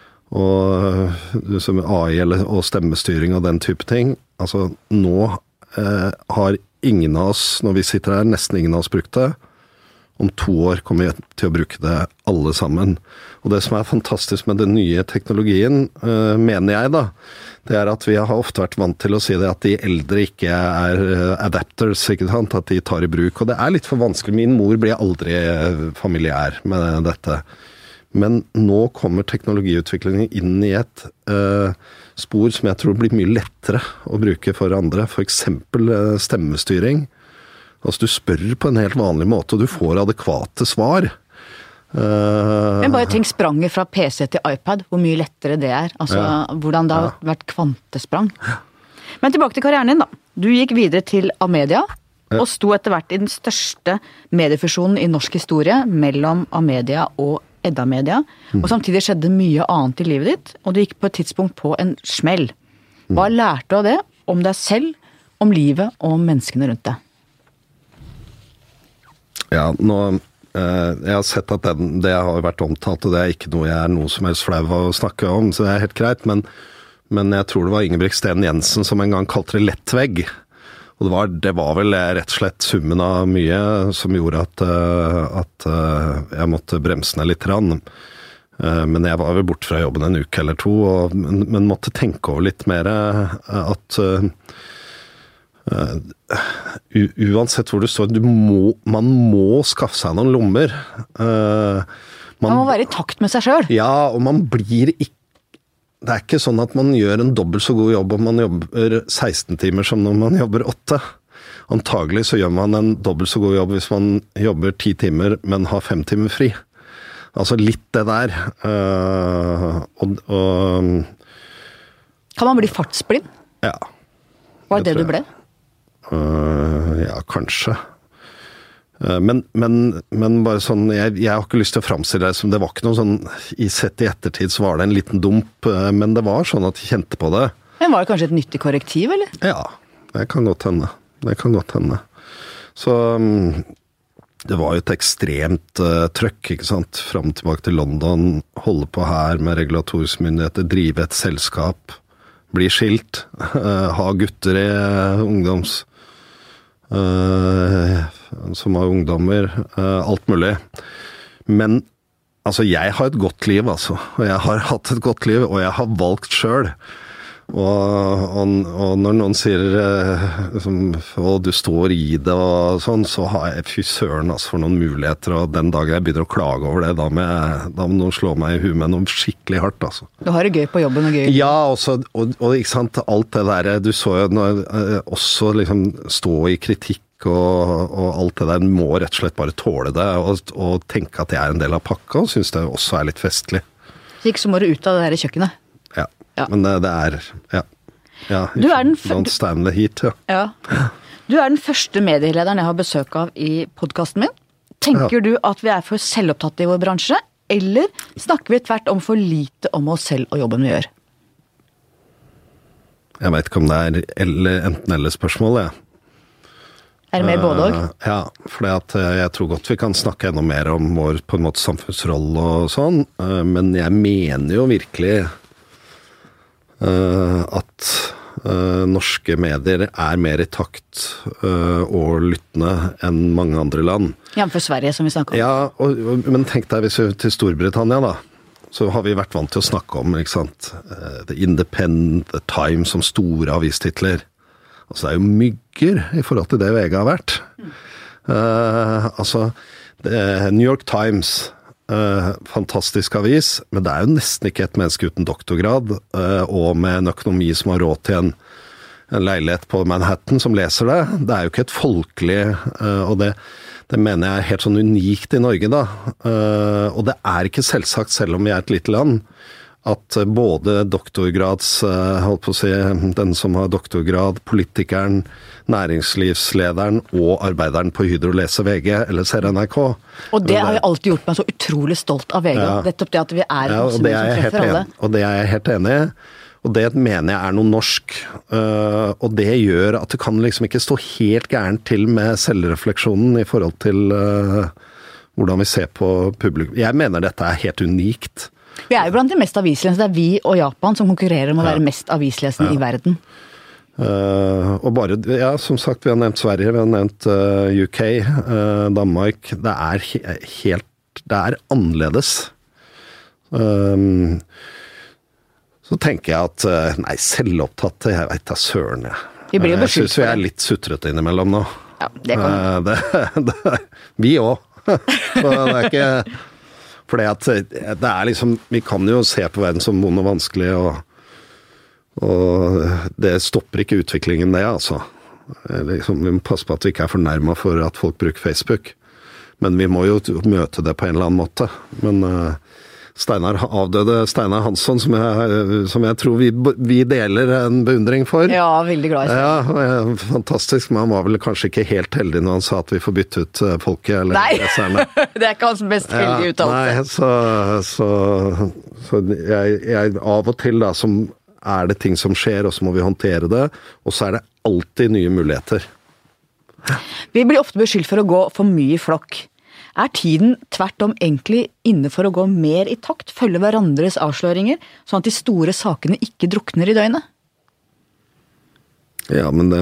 Og som AI og stemmestyring og den type ting. Altså, nå har ingen av oss, når vi sitter her, nesten ingen av oss brukt det. Om 2 år kommer vi til å bruke det alle sammen. Og det som fantastisk med den nye teknologien, mener jeg da, det at vi har ofte vært vant til å si det at de eldre ikke adapters, ikke sant? At de tar i bruk. Og det litt for vanskelig. Min mor blir aldri familiær med dette. Men nå kommer teknologiutviklingen inn i et spor som jeg tror blir mye lettere å bruke for andre. For eksempel stemmestyring. Altså du spør på en helt vanlig måte, og du får adekvate svar. Men bare tenk spranget fra PC til iPad, hvor mye lettere det Altså hvordan det har vært kvantesprang. Men tilbake til karrieren din da. Du gikk videre til Amedia, og sto etter hvert i den største mediefusjonen i norsk historie mellom Amedia og Edda Media, og samtidig skjedde mye annet i livet ditt, og du gikk på et tidspunkt på en smell. Hva lærte du av det, om deg selv, om livet og om menneskene rundt deg? Ja, jeg har sett at det har vært omtalt, og det ikke noe jeg noe som helst flau av å snakke om, så det helt greit, men jeg tror det var Ingebrigt Sten Jensen som en gang kalte det lettvegg. Og det var vel rett og slett summen av mye som gjorde at jeg måtte bremse ned litt. Men jeg var vel borte fra jobben en uke eller to, men måtte tenke over litt mer at uansett hvor du står, man må skaffe seg noen lommer. Man må være i takt med seg selv. Ja, og man blir ikke. Det ikke sånn at man gjør en dobbelt så god jobb om man jobber 16 timer som når man jobber 8. Antagelig så gjør man en dobbelt så god jobb hvis man jobber 10 timer, men har 5 timer fri. Altså litt det der. Kan man bli fartsblind? Ja. Var det du ble? Ja, kanskje. Men bare sånn, jeg har ikke lyst til å framstille det som det var ikke noe sånn, sett i ettertid så var det en liten dump, men det var sånn at jeg kjente på det. Men var det kanskje et nyttig korrektiv, eller? Ja, det kan godt hende. Så det var jo et ekstremt trøkk, ikke sant? Fram tilbake til London, holde på her med regulatoriske myndigheter, drive et selskap, bli skilt, ha gutter i ungdoms... som var ungdommer, alt mulig. Men altså, jeg har et godt liv, altså. Og jeg har hatt et godt liv, og jeg har valgt selv. Og når noen sier du står i det og sånn, så har jeg fy søren altså, for noen muligheter, og den dagen jeg begynner å klage over det, da må noen slå meg i huet med noe skikkelig hardt, altså. Du har det gøy på jobben og gøy? Ja, og ikke sant, alt det der, du så jo også liksom stå i kritikk, og alt det der, må rett og slett bare tåle det, og tenke at jeg er en del av pakka, og synes det også litt festlig. Så ikke så må du ut av det der kjøkkenet? Ja, men det du er den don't stand the heat, ja. Du er den første medielederen jeg har besøk av i podcasten min. Tenker du at vi er for selvopptatte i vår bransje, eller snakker vi tvert om for lite om oss selv og jobben vi gjør? Jeg vet ikke om det enten eller spørsmål, Er det mer både og? Ja, for jeg tror godt vi kan snakke enda mer om vår på en måte samfunnsrolle og sånn, men jeg mener jo virkelig at norske medier er mer i takt og lyttende enn mange andre land. Jevnfor Sverige, som vi snakker om. Ja, men tenk deg hvis vi til Storbritannia da, så har vi vært vant til å snakke om, ikke sant, The Independent, The Times som store avistitler. Altså det er jo mygger i forhold til det VG har vært. New York Times, fantastisk avis, men det er jo nesten ikke et menneske uten doktorgrad, og med en økonomi som har råd til en leilighet på Manhattan som leser det. Det er jo ikke et folkelig, og det mener jeg er helt sånn unikt i Norge da. Og det er ikke selvsagt, selv om vi er et lite land, at både doktorgrads, holdt på å si, den som har doktorgrad, politikeren, næringslivslederen og arbeideren på Hydro leser VG eller ser NRK. Og det har jeg alltid gjort meg så utrolig stolt av VG, nettopp det at vi er og det er jeg helt enig i. Og det mener jeg er noe norsk, og det gjør at det kan liksom ikke stå helt gærent til med selvrefleksjonen i forhold til hvordan vi ser på publikum. Jeg mener dette er helt unikt. Vi er jo blant de mest avislesende, det er vi og Japan som konkurrerer om å være mest avislesende i verden. Og bare, som sagt, vi har nevnt Sverige, vi har nevnt UK, Danmark, det er annerledes. Så tenker jeg at, nei, selvopptatt, jeg vet da søren, jeg synes vi er litt sutrete innimellom nå. Ja, det kan vi også. Så det er ikke... Fordi at det er liksom, vi kan jo se på verden som vond og vanskelig, og det stopper ikke utviklingen det, altså. Liksom, vi må passe på at vi ikke er fornærmet for at folk bruker Facebook. Men vi må jo møte det på en eller annen måte. Men avdøde Steinar Hansson, som jeg tror vi deler en beundring for. Ja, veldig glad i Steinar. Ja, fantastisk, men han var vel kanskje ikke helt heldig når han sa at vi får bytte ut folket. Eller nei, det er ikke hans best heldige uttalelse. Nei, så jeg av og til da, som er det ting som skjer, og så må vi håndtere det, og så er det alltid nye muligheter. Vi blir ofte beskyldt for å gå for mye i flokk. Er tiden tvert om egentlig inne for å gå mer i takt, følge hverandres avsløringer, sånn at de store sakene ikke drukner i døgnet? Ja, men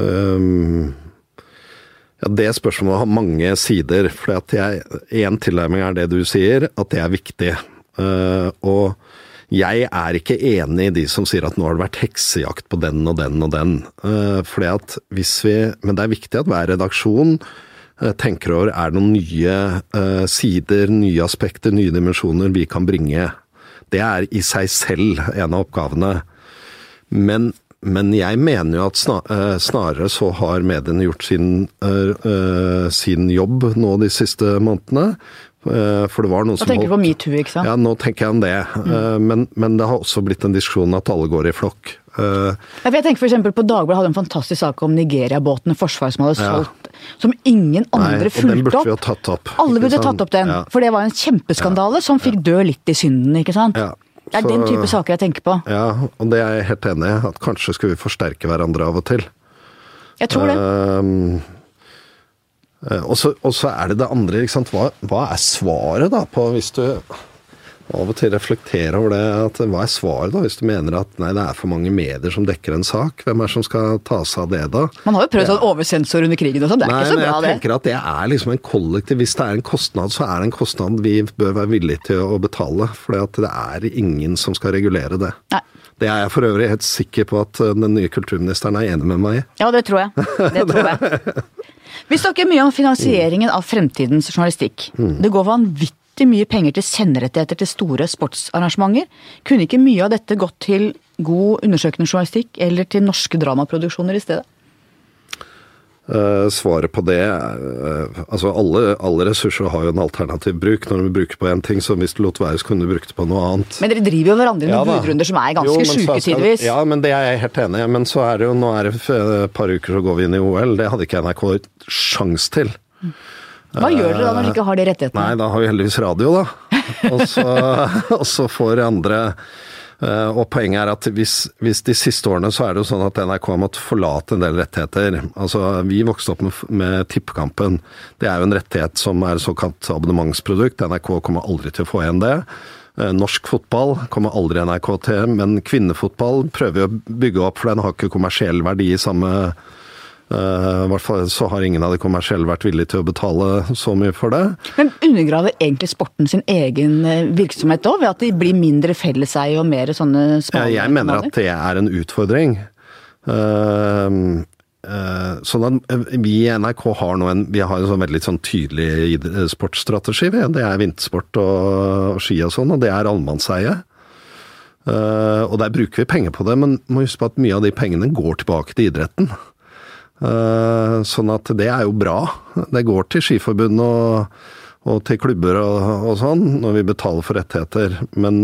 det spørsmålet har mange sider, for en tilnærming det du sier, at det viktig. Og jeg ikke enig i de som sier at nå har det vært heksejakt på den og den og den. Men det viktig at hver redaksjon tenker over, det noen nye sider, nye aspekter, nye dimensjoner vi kan bringe. Det i seg selv en av oppgavene. Men jeg mener jo at snarere så har mediene gjort sin jobb nå de siste månedene. For det var noen som tenker du på MeToo, ikke sant? Ja, nå tenker jeg om det. Men det har også blitt en diskusjon at alle går i flokk. Jeg tenker for eksempel på Dagbladet hadde en fantastisk sak om Nigeria-båtene Forsvaret som hadde solgt, som ingen andre fulgte opp. Og den burde vi jo tatt opp. Alle burde tatt opp den, for det var en kjempeskandale som fikk dø litt i synden, ikke sant? Ja. Det den type saker jeg tenker på. Ja, og det jeg helt enig i, at kanskje skulle vi forsterke hverandre av og til. Jeg tror det. Og så det andre, ikke sant? Hva svaret da på hvis du av og til reflekterer over det, at hva svaret da hvis du mener at nei, det for mange medier som dekker en sak? Hvem som skal ta seg av det da? Man har jo prøvd sånn oversensor under krigen og sånn, det ikke så bra det. Nei, men jeg tenker at det liksom en kollektiv, hvis det en kostnad, så det en kostnad vi bør være villige til å betale, for det ingen som skal regulere det. Nei. Det jeg for øvrig helt sikker på at den nye kulturministeren enig med meg i. Ja, det tror jeg. Det tror jeg. Vi snakker mye om finansieringen av fremtidens journalistikk. Det går vanvittig mye penger til senderettigheter til store sportsarrangementer. Kunne ikke mye av dette gått til god undersøkende journalistikk eller til norske dramaproduksjoner i stedet? Svaret på det altså alle ressurser har jo en alternativ bruk. Når du bruker på en ting, så hvis du lot være, så kunne du bruke det på noe annet. Men dere driver jo hverandre med budrunder som ganske syke tidvis. Ja, men det jeg helt enig i. Men så det jo, nå det et par uker så går vi inn i OL. Det hadde ikke NRK sjans til. Hva gjør dere da når dere ikke har de rettighetene? Nei, da har vi heldigvis radio da. Og så får andre... Og poenget at hvis de siste årene så det jo sånn at NRK har måttet forlate en del rettigheter. Altså, vi vokste opp med tippekampen. Det jo en rettighet som såkalt abonnementsprodukt. NRK kommer aldri til å få igjen det. Norsk fotball kommer aldri NRK til, men kvinnefotball prøver vi å bygge opp, for den har ikke kommersiell verdi i samme... I hvert fall så har ingen av de kommersielle vært villige til å betale så mye for det. Men undergraver egentlig sporten sin egen virksomhet da, ved at det blir mindre felleseie og mer sånne små... Jeg mener at det en utfordring. Sånn at vi i NRK har nå vi har en sånn veldig sånn tydelig sportsstrategi. Det vintersport og ski og sånn, og det allmannseie. Og der bruker vi penger på det, men må huske på at mye av de pengene går tilbake til idretten. Sånn at det jo bra. Det går til skiforbund og til klubber og sånn, når vi betaler for rettigheter. Men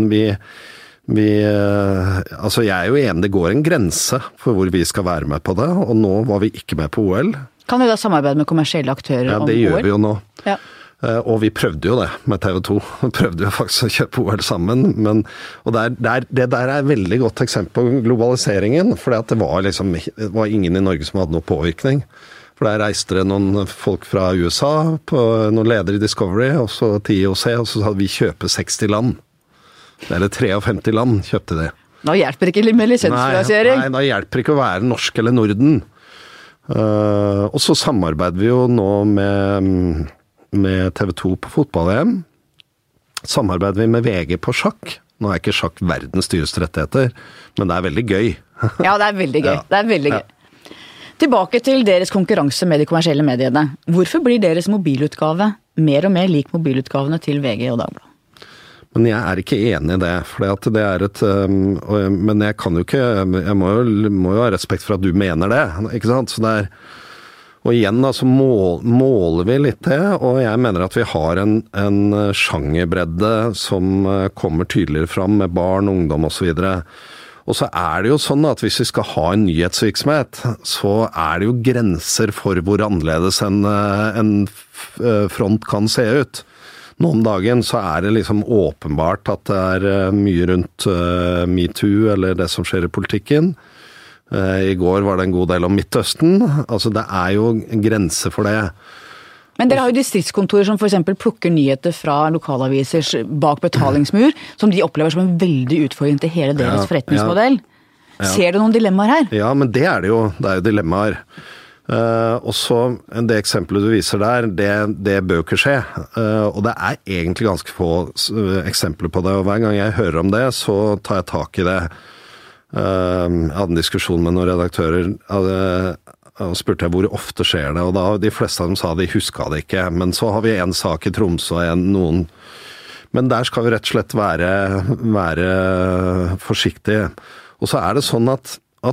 altså jeg jo enig, det går en grense for hvor vi skal være med på det, og nå var vi ikke med på OL. Kan vi da samarbeide med kommersielle aktører om OL? Ja, det gjør vi jo nå. Ja. Og vi prøvde jo det med TV 2. Vi prøvde jo faktisk å kjøpe OL sammen. Og det der et veldig godt eksempel på globaliseringen. For det var ingen i Norge som hadde noe påvirkning. For der reiste det noen folk fra USA, noen ledere i Discovery, og så til IOC, og så hadde vi kjøpe 60 land. Eller 53 land kjøpte det. Da hjelper det ikke med lisensfinansiering. Nei, da hjelper det ikke å være norsk eller Norden. Og så samarbeider vi jo nå med TV 2 på fotball-EM. Samarbeider vi med VG på sjakk. Nå ikke sjakk verdens dyreste rettigheter, men det veldig gøy. Ja, det veldig gøy. Ja. Det veldig gøy. Tilbake til deres konkurranse med de kommersielle mediene. Hvorfor blir deres mobilutgave mer og mer lik mobilutgavene til VG og Dagbladet? Men jeg ikke enig i det, for det et... Men jeg kan jo ikke... Jeg må jo ha respekt for at du mener det, ikke sant? Så det og igjen da, så måler vi litt det, og jeg mener at vi har en sjangerbredde som kommer tydeligere fram med barn, ungdom og så videre. Og så det jo sånn at hvis vi skal ha en nyhetsvirksomhet, så det jo grenser for hvor annerledes en front kan se ut. Nå om dagen så det liksom åpenbart at det mye rundt MeToo eller det som skjer i politikken. I går var det en god del om Midtøsten. Altså det jo en grense for det. Men dere har jo distriktskontorer som for eksempel plukker nyheter fra lokalavisers bak betalingsmur, som de opplever som en veldig utfordring til hele deres forretningsmodell. Ser du noen dilemmaer her? Ja, men det er jo dilemmaer. Og så det eksempelet du viser der, det bør ikke skje. Og det er egentlig ganske få eksempler på det, og hver gang jeg hører om det, så tar jeg tak i det. Jeg hadde en diskusjon med noen redaktører, og spurte jeg hvor ofte skjer det, og da de fleste av dem sa de huska det ikke, men så har vi en sak i Tromsø og noen, men der skal vi rett og slett være forsiktige. Og så det sånn at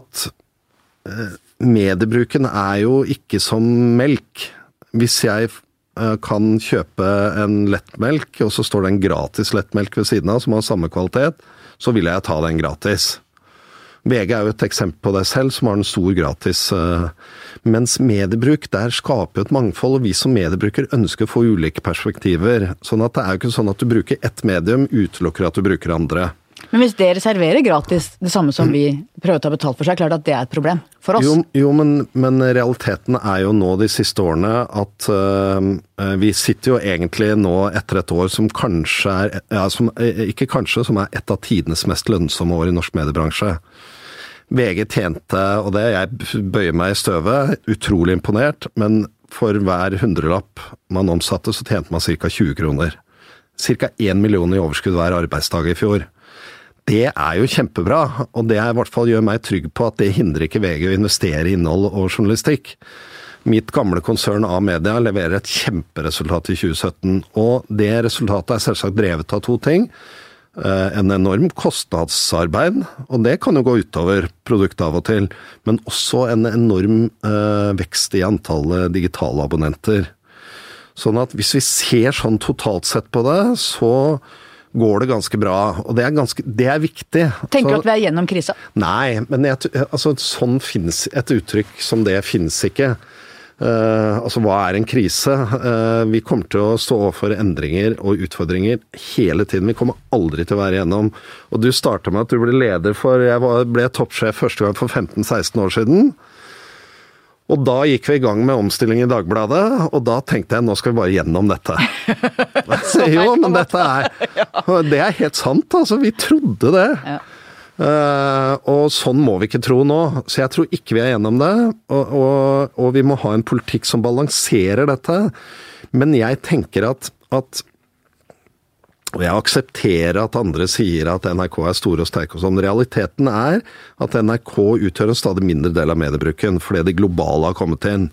mediebruken jo ikke som melk. Hvis jeg kan kjøpe en lettmelk, og så står det en gratis lettmelk ved siden av, som har samme kvalitet, så vil jeg ta den gratis. VG jo et eksempel på det selv, som har en stor gratis. Mens mediebruk, der skaper jo et mangfold, og vi som mediebruker ønsker å få ulike perspektiver. Sånn at det jo ikke sånn at du bruker ett medium, utelukker at du bruker andre. Men hvis dere serverer gratis det samme som vi prøver å ta betalt for, så det klart at det et problem for oss. Jo, men realiteten jo nå de siste årene at vi sitter jo egentlig nå etter et år som kanskje som som et av tidenes mest lønnsomme år i norsk mediebransje. VG tjente, og det jeg bøyer meg i støvet, utrolig imponert, men for hver 100-lapp man omsatte, så tjente man ca. 20 kroner. Ca. 1 million i overskudd hver arbeidsdag i fjor. Det jo kjempebra, og det I hvert fall gjør meg trygg på at det hindrer ikke VG å investere i innhold og journalistikk. Mitt gamle konsern A-media leverer et kjemperesultat i 2017, og det resultatet selvsagt drevet av to ting. En enorm kostnadsarbeid, og det kan jo gå utover produktet av og til, men også en enorm vekst i antallet digitale abonnenter. Sånn at hvis vi ser sånn totalt sett på det, så går det ganske bra, og det viktig. Tenker du at vi gjennom krisa? Nei, men sånn finnes et uttrykk som det finnes ikke. Hva en krise? Vi kommer til å stå overfor endringer og utfordringer hele tiden. Vi kommer aldri til å være igjennom. Og du startet med at du ble leder jeg ble toppsjef første gang for 15-16 år siden. Og da gikk vi I gang med omstilling I Dagbladet, og da tenkte jeg, nå skal vi bare gjennom dette. Jo, men det helt sant, altså. Vi trodde det. Ja. Og sånn må vi ikke tro nå. Så jeg tror ikke vi gjennom det, og vi må ha en politikk som balanserer dette. Men jeg tenker at og jeg aksepterer at andre sier at NRK store og sterke og sånn. Realiteten at NRK utgjør en stadig mindre del av mediebruken, fordi det globale har kommet inn.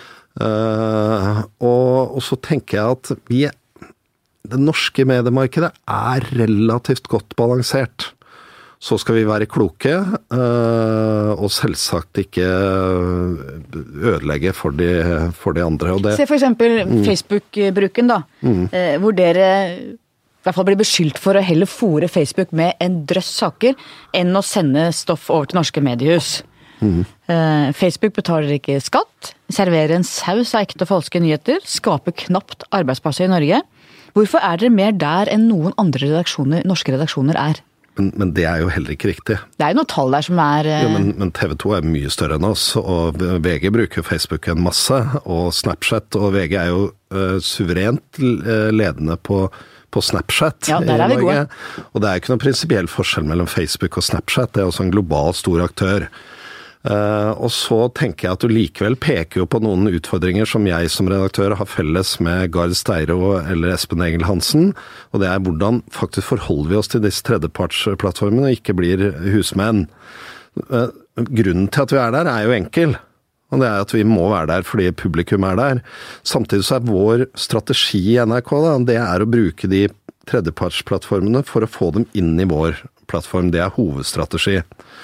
Og så tenker jeg at det norske mediemarkedet relativt godt balansert. Så skal vi være kloke, og selvsagt ikke ødelegge for de andre. Og det, se for eksempel Facebook-bruken da, hvor dere I hvert fall blir beskyldt for å heller fôre Facebook med en drøss saker, enn å sende stoff over til norske mediehus. Facebook betaler ikke skatt, serverer en saus av ekte og falske nyheter, skaper knapt arbeidsplasser I Norge. Hvorfor dere mer der enn noen andre norske redaksjoner Men det jo heller ikke riktig. Det jo noen tall der som Jo, men TV 2 mye større enn oss, og VG bruker Facebook en masse, og Snapchat, og VG jo suverent ledende på Snapchat ja, der I vi Norge. gode. Og det ikke noen prinsipiell forskjell mellom Facebook og Snapchat, det også en global stor aktør. Og så tenker jeg at du likevel peker jo på noen utfordringer som jeg som redaktør har felles med Gard Steiro eller Espen Egil Hansen, og det hvordan faktisk forholder vi oss til disse tredjepartsplattformene og ikke blir husmenn. Grunnen til at vi der jo enkel, og det at vi må være der fordi publikum der. Samtidig så vår strategi I NRK da, det å bruke de tredjepartsplattformene for å få dem inn I vår plattform. Det hovedstrategi.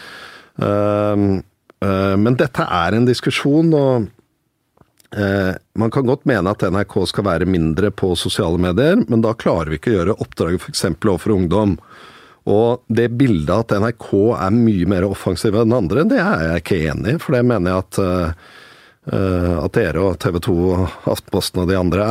Men dette en diskusjon, og man kan godt mene at NRK skal være mindre på sosiale medier, men da klarer vi ikke å gjøre oppdraget for eksempel overfor ungdom. Og det bildet at NRK mye mer offensiv enn andre, det jeg ikke enig I, for det mener jeg at dere og TV 2 og Aftenposten og de andre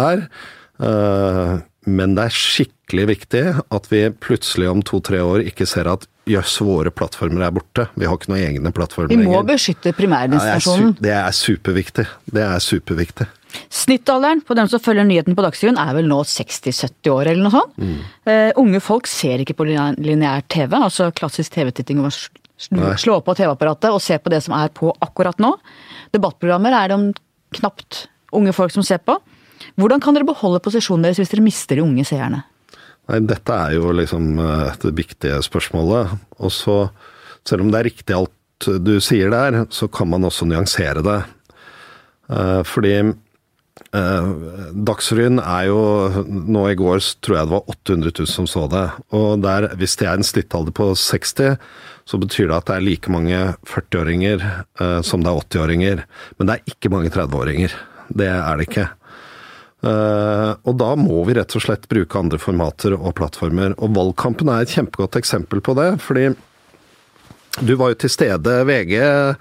men det skikkelig viktig at vi plutselig om 2-3 år ikke ser at våre plattformer borte. Vi har ikke noen egne plattformer lenger. Vi må beskytte primærdestinasjonen. Det superviktig. Det superviktig. Snittalderen på dem som følger nyheten på Dagsrevyen vel nå 60-70 år eller noe sånt. Unge folk ser ikke på lineær TV, altså klassisk TV-titting over slå på TV-apparatet og se på det som på akkurat nå. Debattprogrammer det om knapt unge folk som ser på. Hvordan kan dere beholde posisjonen deres hvis dere mister de unge seerne? Nei, dette jo liksom det viktige spørsmålet. Og så, selv om det riktig alt du sier der, så kan man også nyansere det. Fordi Dagsrevyen jo, nå i går tror jeg det var 800 000 som så det. Og der, hvis det en snittalder på 60, så betyr det at det like mange 40-åringer som det 80-åringer. Men det ikke mange 30-åringer. Det det ikke. Og da må vi rett og slett bruke andre formater og plattformer. Og valgkampen et kjempegodt eksempel på det, fordi du var jo til stede, VG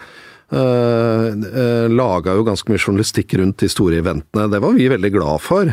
laget jo ganske mye journalistikk rundt de store eventene. Det var vi veldig glad for.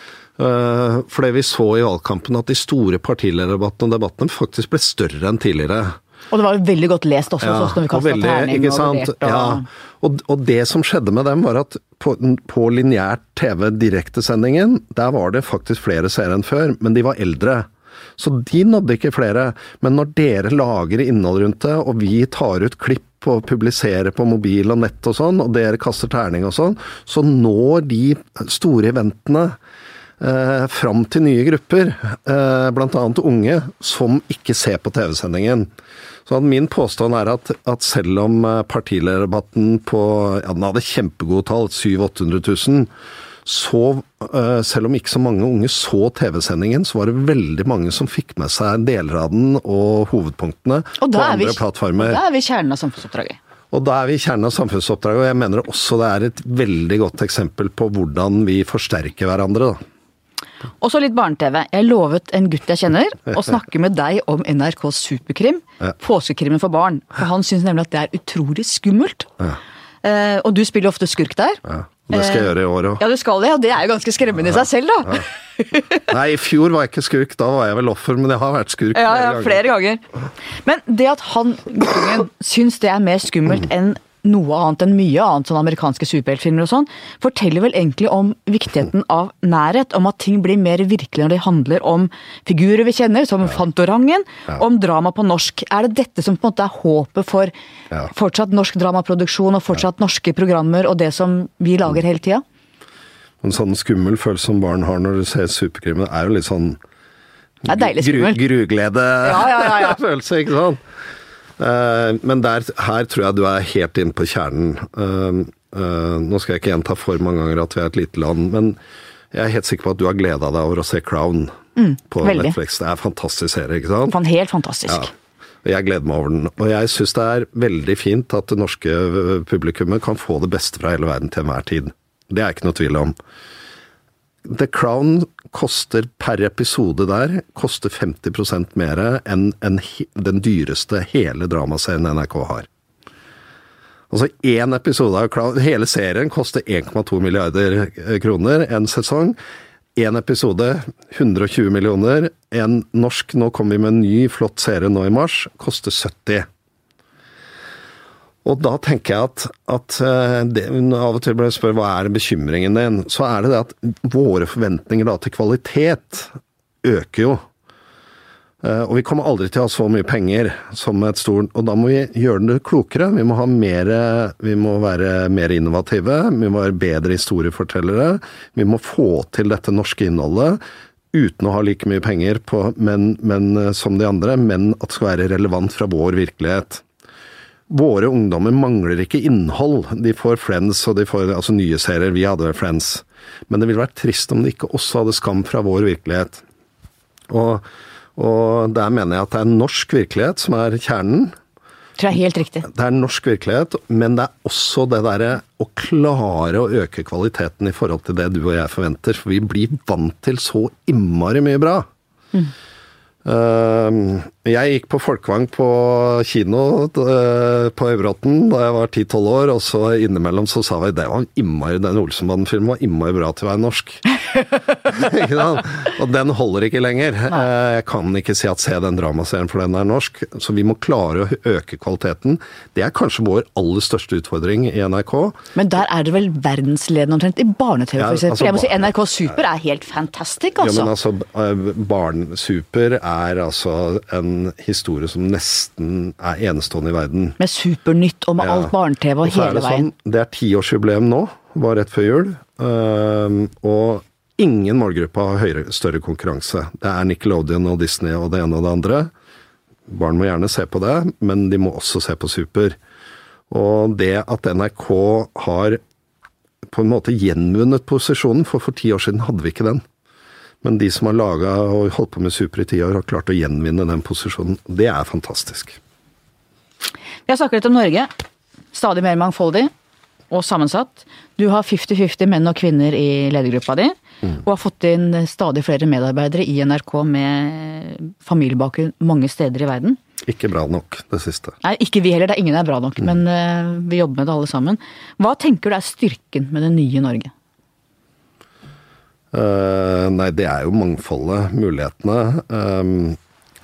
Fordi vi så i valgkampen at de store partilederdebattene og debattene faktisk ble større enn tidligere. Og det var jo veldig godt lest også, sånn når vi kastet terning og vurdert. Ja, og det som skjedde med dem var at på lineært TV direktesendingen, der var det faktisk flere seere enn før, men de var eldre. Så de nådde ikke flere. Men når dere lager innhold rundt det, og vi tar ut klipp og publiserer på mobil og nett og sånn, og dere kaster terning og sånn, så når de store eventene fram til nye grupper, blant annet unge, som ikke ser på TV-sendingen. Så min påstand at selv om partilederdebatten den hadde kjempegod tall, 700 000-800 000, så selv om ikke så mange unge så TV-sendingen, så var det veldig mange som fikk med seg deler av den og hovedpunktene på andre plattformer. Og da vi kjernen av samfunnsoppdraget. Og da vi kjernen av samfunnsoppdraget, og jeg mener også det et veldig godt eksempel på hvordan vi forsterker hverandre da. Og så litt barne-TV. Jeg lovet en gutt jeg kjenner å snakke med deg om NRK Superkrim, påskekrimmen for barn. For han synes nemlig at det utrolig skummelt. Ja. Og du spiller ofte skurk der. Ja, det skal jeg gjøre i år også. Ja, du skal det, og det jo ganske skremmende i seg selv da. Ja. Nei, i fjor var jeg ikke skurk, da var jeg vel offer, men jeg har vært skurk flere ganger. Men det at han, guttungen, synes det mer skummelt enn noe annet enn mye annet sånn amerikanske superheltfilmer og sånn, forteller vel egentlig om viktigheten av nærhet, om at ting blir mer virkelig når det handler om figurer vi kjenner, som Fantorangen, om drama på norsk. Det dette som på en måte håpet for fortsatt norsk dramaproduksjon og fortsatt norske programmer og det som vi lager hele tiden? En sånn skummel følelse som barn har når du ser superkrimmen jo litt sånn deilig skummelt. Gruglede følelse, ikke sant? Men her tror jeg du helt inn på kjernen. Nå skal jeg ikke gjenta for mange ganger at vi et lite land, men jeg helt sikker på at du har gledet deg over å se Crown på veldig. Netflix. Det fantastisk serie, ikke sant? Helt fantastisk. Ja, og jeg gleder meg over den. Og jeg synes det veldig fint at det norske publikummet kan få det beste fra hele verden til enhver tid. Det ikke noe tvil om. The Crown koster per episode koster 50% mer enn den dyreste hele dramaserien NRK har. Altså en episode av Crown, hele serien koster 1,2 milliarder kroner en sesong. En episode, 120 millioner. En norsk, nå kommer vi med en ny flott serie nå i mars, koster 70. Og da tenker jeg at det, av og til blir jeg spør hva bekymringen din, så det at våre forventninger da til kvalitet øker jo. Og vi kommer aldri til å ha så mye penger som et stort, og da må vi gjøre det klokere. Vi må være mer innovative, vi må være bedre historiefortellere, vi må få til dette norske innholdet, uten å ha like mye penger men som de andre, men at det skal være relevant fra vår virkelighet. Våre ungdommer mangler ikke innhold. De får Friends, og de får nye serier. Vi hadde Friends. Men det ville vært trist om de ikke også hadde skam fra vår virkelighet. Og der mener jeg at det norsk virkelighet som kjernen. Tror jeg helt riktig. Det norsk virkelighet, men det også det der å klare å øke kvaliteten i forhold til det du og jeg forventer. For vi blir vant til så innmari mye bra. Jeg gikk på Folkvang på kino på Øybråten da jeg var 10-12 år, og så innimellom så sa vi den Olsenbanden-filmen var innmari bra til å være norsk. Ikke sant? Og den holder ikke lenger. Jeg kan ikke si at se den dramaserien for den norsk, så vi må klare å øke kvaliteten. Det kanskje vår aller største utfordring i NRK. Men der det vel verdensledende omtrent i barne-TV, for eksempel. Jeg må si NRK Super helt fantastisk, altså. Ja, men altså, Barn-Super altså en historie som nesten enestående i verden. Med Supernytt og med alt barne-TV og hele veien. Det 10-årsjubileum nå, var rett før jul, og ingen målgruppe har større konkurranse. Det Nickelodeon og Disney og det ene og det andre. Barn må gjerne se på det, men de må også se på Super. Og det at NRK har på en måte gjenvunnet posisjonen, for 10 år siden hadde vi ikke den. Men de som har laget og holdt på med Super i 10 år har klart å gjenvinne den posisjonen. Det fantastisk. Vi har snakket litt om Norge. Stadig mer mangfoldig og sammensatt. Du har 50-50 menn og kvinner i ledergruppa di, og har fått inn stadig flere medarbeidere i NRK med familiebakgrunn mange steder i verden. Ikke bra nok, det siste. Nei, ikke vi heller. Ingen bra nok, men vi jobber med det alle sammen. Hva tenker du styrken med det nye Norge? Nei, det jo mangfoldet, mulighetene.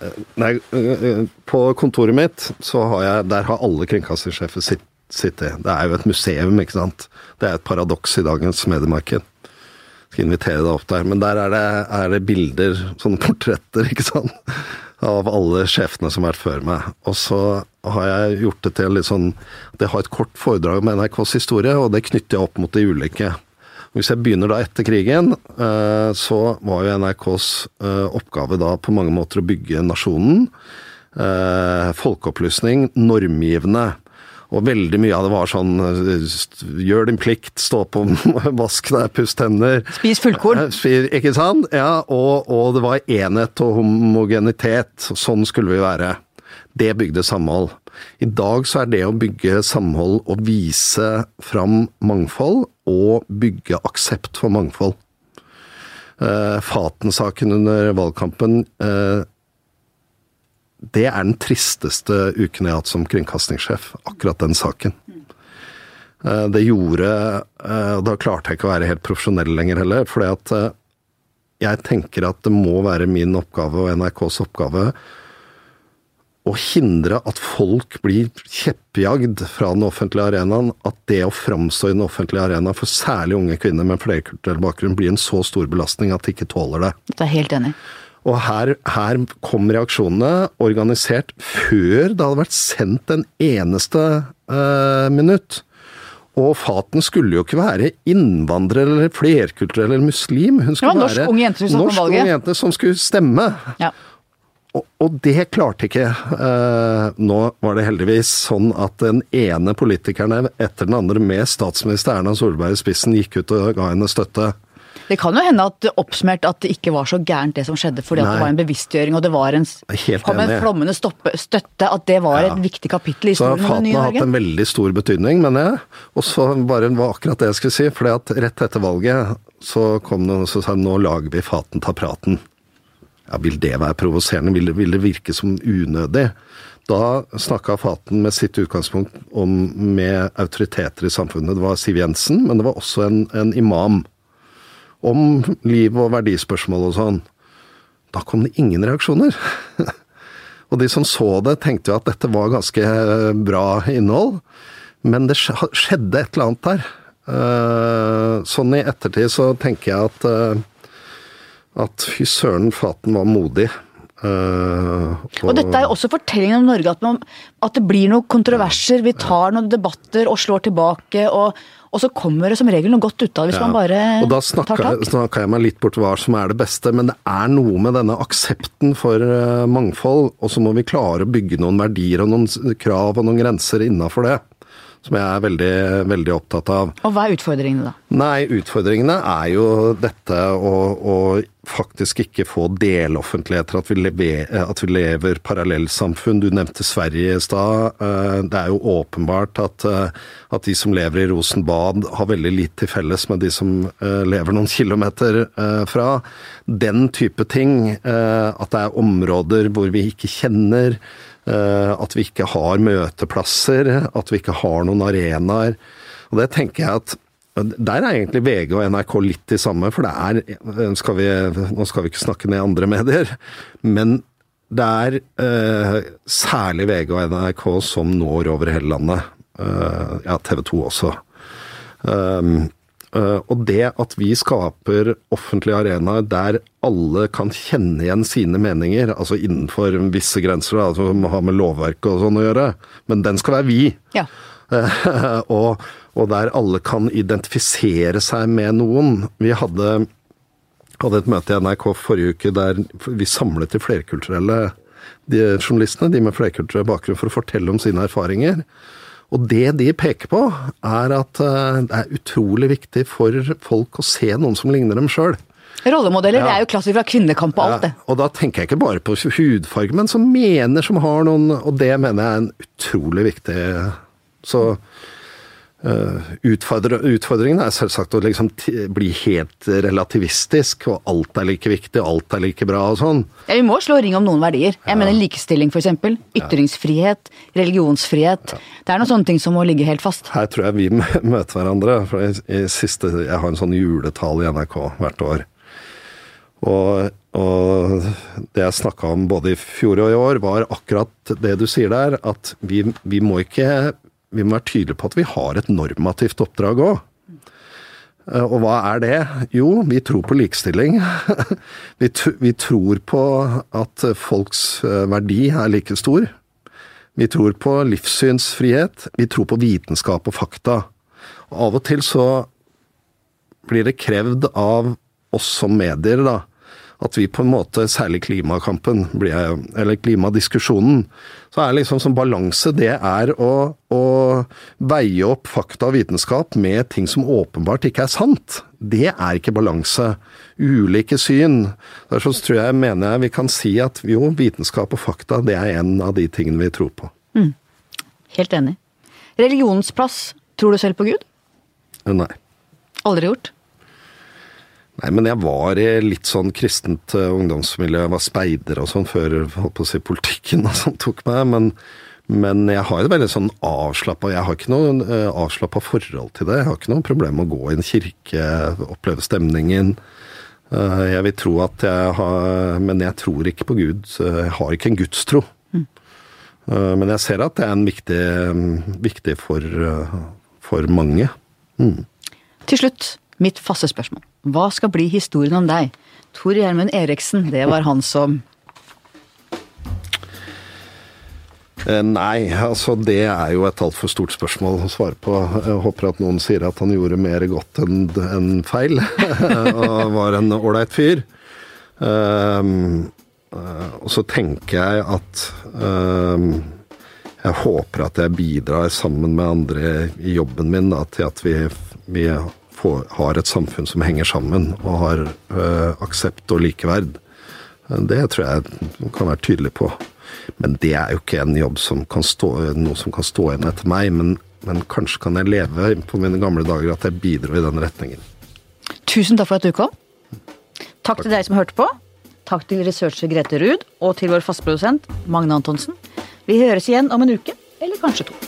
På kontoret mitt, der har alle kringkastingssjefer sittet. Det jo et museum, ikke sant? Det et paradoks i dagens mediemarked. Skal invitere deg opp der. Men der det bilder, sånne portretter, ikke sant? Av alle sjefene som har vært før meg. Og så har jeg gjort det til litt sånn, det har et kort foredrag med NRKs historie, og det knytter jeg opp mot de ulike. Hvis jeg begynner da etter krigen, så var jo NRKs oppgave da på mange måter å bygge nasjonen, folkeopplysning, normgivende. Og veldig mye av det var sånn, gjør din plikt, stå på, vask deg, pust tenner. Spis fullkorn. Ikke sant? Ja, og det var enhet og homogenitet, sånn skulle vi være. Det bygde samhold. I dag så det å bygge samhold og vise fram mangfold, og bygge aksept for mangfold. Faten-saken under valgkampen, det den tristeste uken jeg har hatt som kringkastingssjef, akkurat den saken. Det gjorde, og da klarte jeg ikke å være helt profesjonell lenger heller, fordi at jeg tenker at det må være min oppgave og NRKs oppgave å hindre at folk blir kjeppjagd fra den offentlige arenaen, at det å framstå i den offentlige arenaen for særlig unge kvinner med flerkulturell bakgrunn blir en så stor belastning at de ikke tåler det. Det helt enig. Og her kom reaksjonene organisert før det hadde vært sendt en eneste minutt. Og Faten skulle jo ikke være innvandrer eller flerkulturell eller muslim. Hun skulle norsk unge jente som skulle stemme. Ja. Og det klarte ikke. Nå var det heldigvis sånn at den ene politikeren etter den andre med statsminister Erna Solberg i spissen gikk ut og ga henne støtte. Det kan jo hende at oppsummert at det ikke var så gærent det som skjedde, fordi at det var en bevisstgjøring, og det var en flommende støtte, at det var et viktig kapittel i historien om det nye Norge. Så Faten har hatt en veldig stor betydning, mener jeg. Og så bare var akkurat det jeg skulle si, fordi at rett etter valget så kom det og sa, nå lager vi Faten ta praten. Ja, vil det være provoserende? Vil det virke som unødig? Da snakket Faten med sitt utgangspunkt med autoriteter i samfunnet. Det var Siv Jensen, men det var også en imam. Om liv og verdispørsmål og sånn. Da kom det ingen reaksjoner. Og de som så det tenkte jo at dette var ganske bra innhold, men det skjedde et eller annet der. Sånn i ettertid så tenker jeg at fy søren, Faten var modig. Og dette jo også fortellingen om Norge, at det blir noen kontroverser, vi tar noen debatter og slår tilbake, og så kommer det som regel noe godt ut av det hvis man bare tar tak. Og da snakker jeg meg litt bort hva som det beste, men det noe med denne aksepten for mangfold, og så må vi klare å bygge noen verdier og noen krav og noen grenser innenfor det, som jeg veldig, veldig opptatt av. Og hva utfordringene da? Nei, utfordringene jo dette å faktisk ikke få deloffentligheter, at vi lever parallellsamfunn. Du nevnte Sverige i stad. Det jo åpenbart at de som lever i Rosenbad har veldig lite til felles med de som lever noen kilometer fra. Den type ting, at det områder hvor vi ikke kjenner, at vi ikke har møteplasser, at vi ikke har noen arenaer. Og det tenker jeg at Der egentlig VG og NRK litt de samme, for nå skal vi ikke snakke ned andre medier, men det særlig VG og NRK som når over hele landet. TV 2 også. Og det at vi skaper offentlige arenaer der alle kan kjenne igjen sine meninger, altså innenfor visse grenser, altså må ha med lovverk og sånn å gjøre, men den skal være vi. Ja. og der alle kan identifisere seg med noen. Vi hadde et møte i NRK forrige uke der vi samlet de flerkulturelle journalistene, de med flerkulturell bakgrunn, for å fortelle om sine erfaringer. Og det de peker på at det utrolig viktig for folk å se noen som ligner dem selv. Rollemodeller er jo klassisk fra kvinnekamp og alt det. Og da tenker jeg ikke bare på hudfarge, men som har noen, og det mener jeg en utrolig viktig. Så utfordringen selvsagt å liksom bli helt relativistisk, og alt like viktig, alt like bra og sånn. Ja, vi må slå ring om noen verdier. Jeg mener likestilling for eksempel, ytringsfrihet, religionsfrihet. Det noen sånne ting som må ligge helt fast. Her tror jeg vi møter hverandre, for jeg har en sånn juletale i NRK hvert år. Og det jeg snakket om både i fjor og i år var akkurat det du sier der, at vi må være tydelige på at vi har et normativt oppdrag også. Og hva det? Jo, vi tror på likestilling. Vi tror på at folks verdi like stor. Vi tror på livssynsfrihet. Vi tror på vitenskap og fakta. Og av og til så blir det krevd av oss som medier da, at vi på en måte, særlig klimakampen, eller klimadiskusjonen, så liksom som balanse, det å veie opp fakta og vitenskap med ting som åpenbart ikke sant. Det ikke balanse. Ulike syn. Derfor tror mener jeg vi kan si at jo, vitenskap og fakta, det en av de tingene vi tror på. Helt enig. Religionens plass, tror du selv på Gud? Nei. Aldri gjort? Nei, men jeg var i litt sånn kristent ungdomsmiljø, jeg var speider og sånn før, holdt på å si, politikken som tok meg, men jeg har et veldig sånn avslappet, jeg har ikke noe avslappet forhold til det, jeg har ikke noe problem med å gå i en kirke, oppleve stemningen, jeg vil tro at men jeg tror ikke på Gud, jeg har ikke en gudstro, men jeg ser at det en viktig for mange. Til slutt, mitt faste spørsmål. Hva skal bli historien om deg? Tor Gjermund Eriksen, det var han som... Nei, altså det jo et alt for stort spørsmål å svare på. Jeg håper at noen sier at han gjorde mer godt enn feil, og var en ålreit fyr. Og så tenker jeg at jeg håper at jeg bidrar sammen med andre i jobben min da, til at vi har et samfunn som henger sammen og har aksept og likeverd. Det tror jeg kan være tydelig på. Men det jo ikke en jobb som kan noe som kan stå igjen etter meg, men kanskje kan jeg leve på mine gamle dager at jeg bidrar i den retningen. Tusen takk for at du kom. Takk til deg som hørte på. Takk til researcher Grete Ruud og til vår fastprodusent Magne Antonsen. Vi høres igjen om en uke, eller kanskje 2.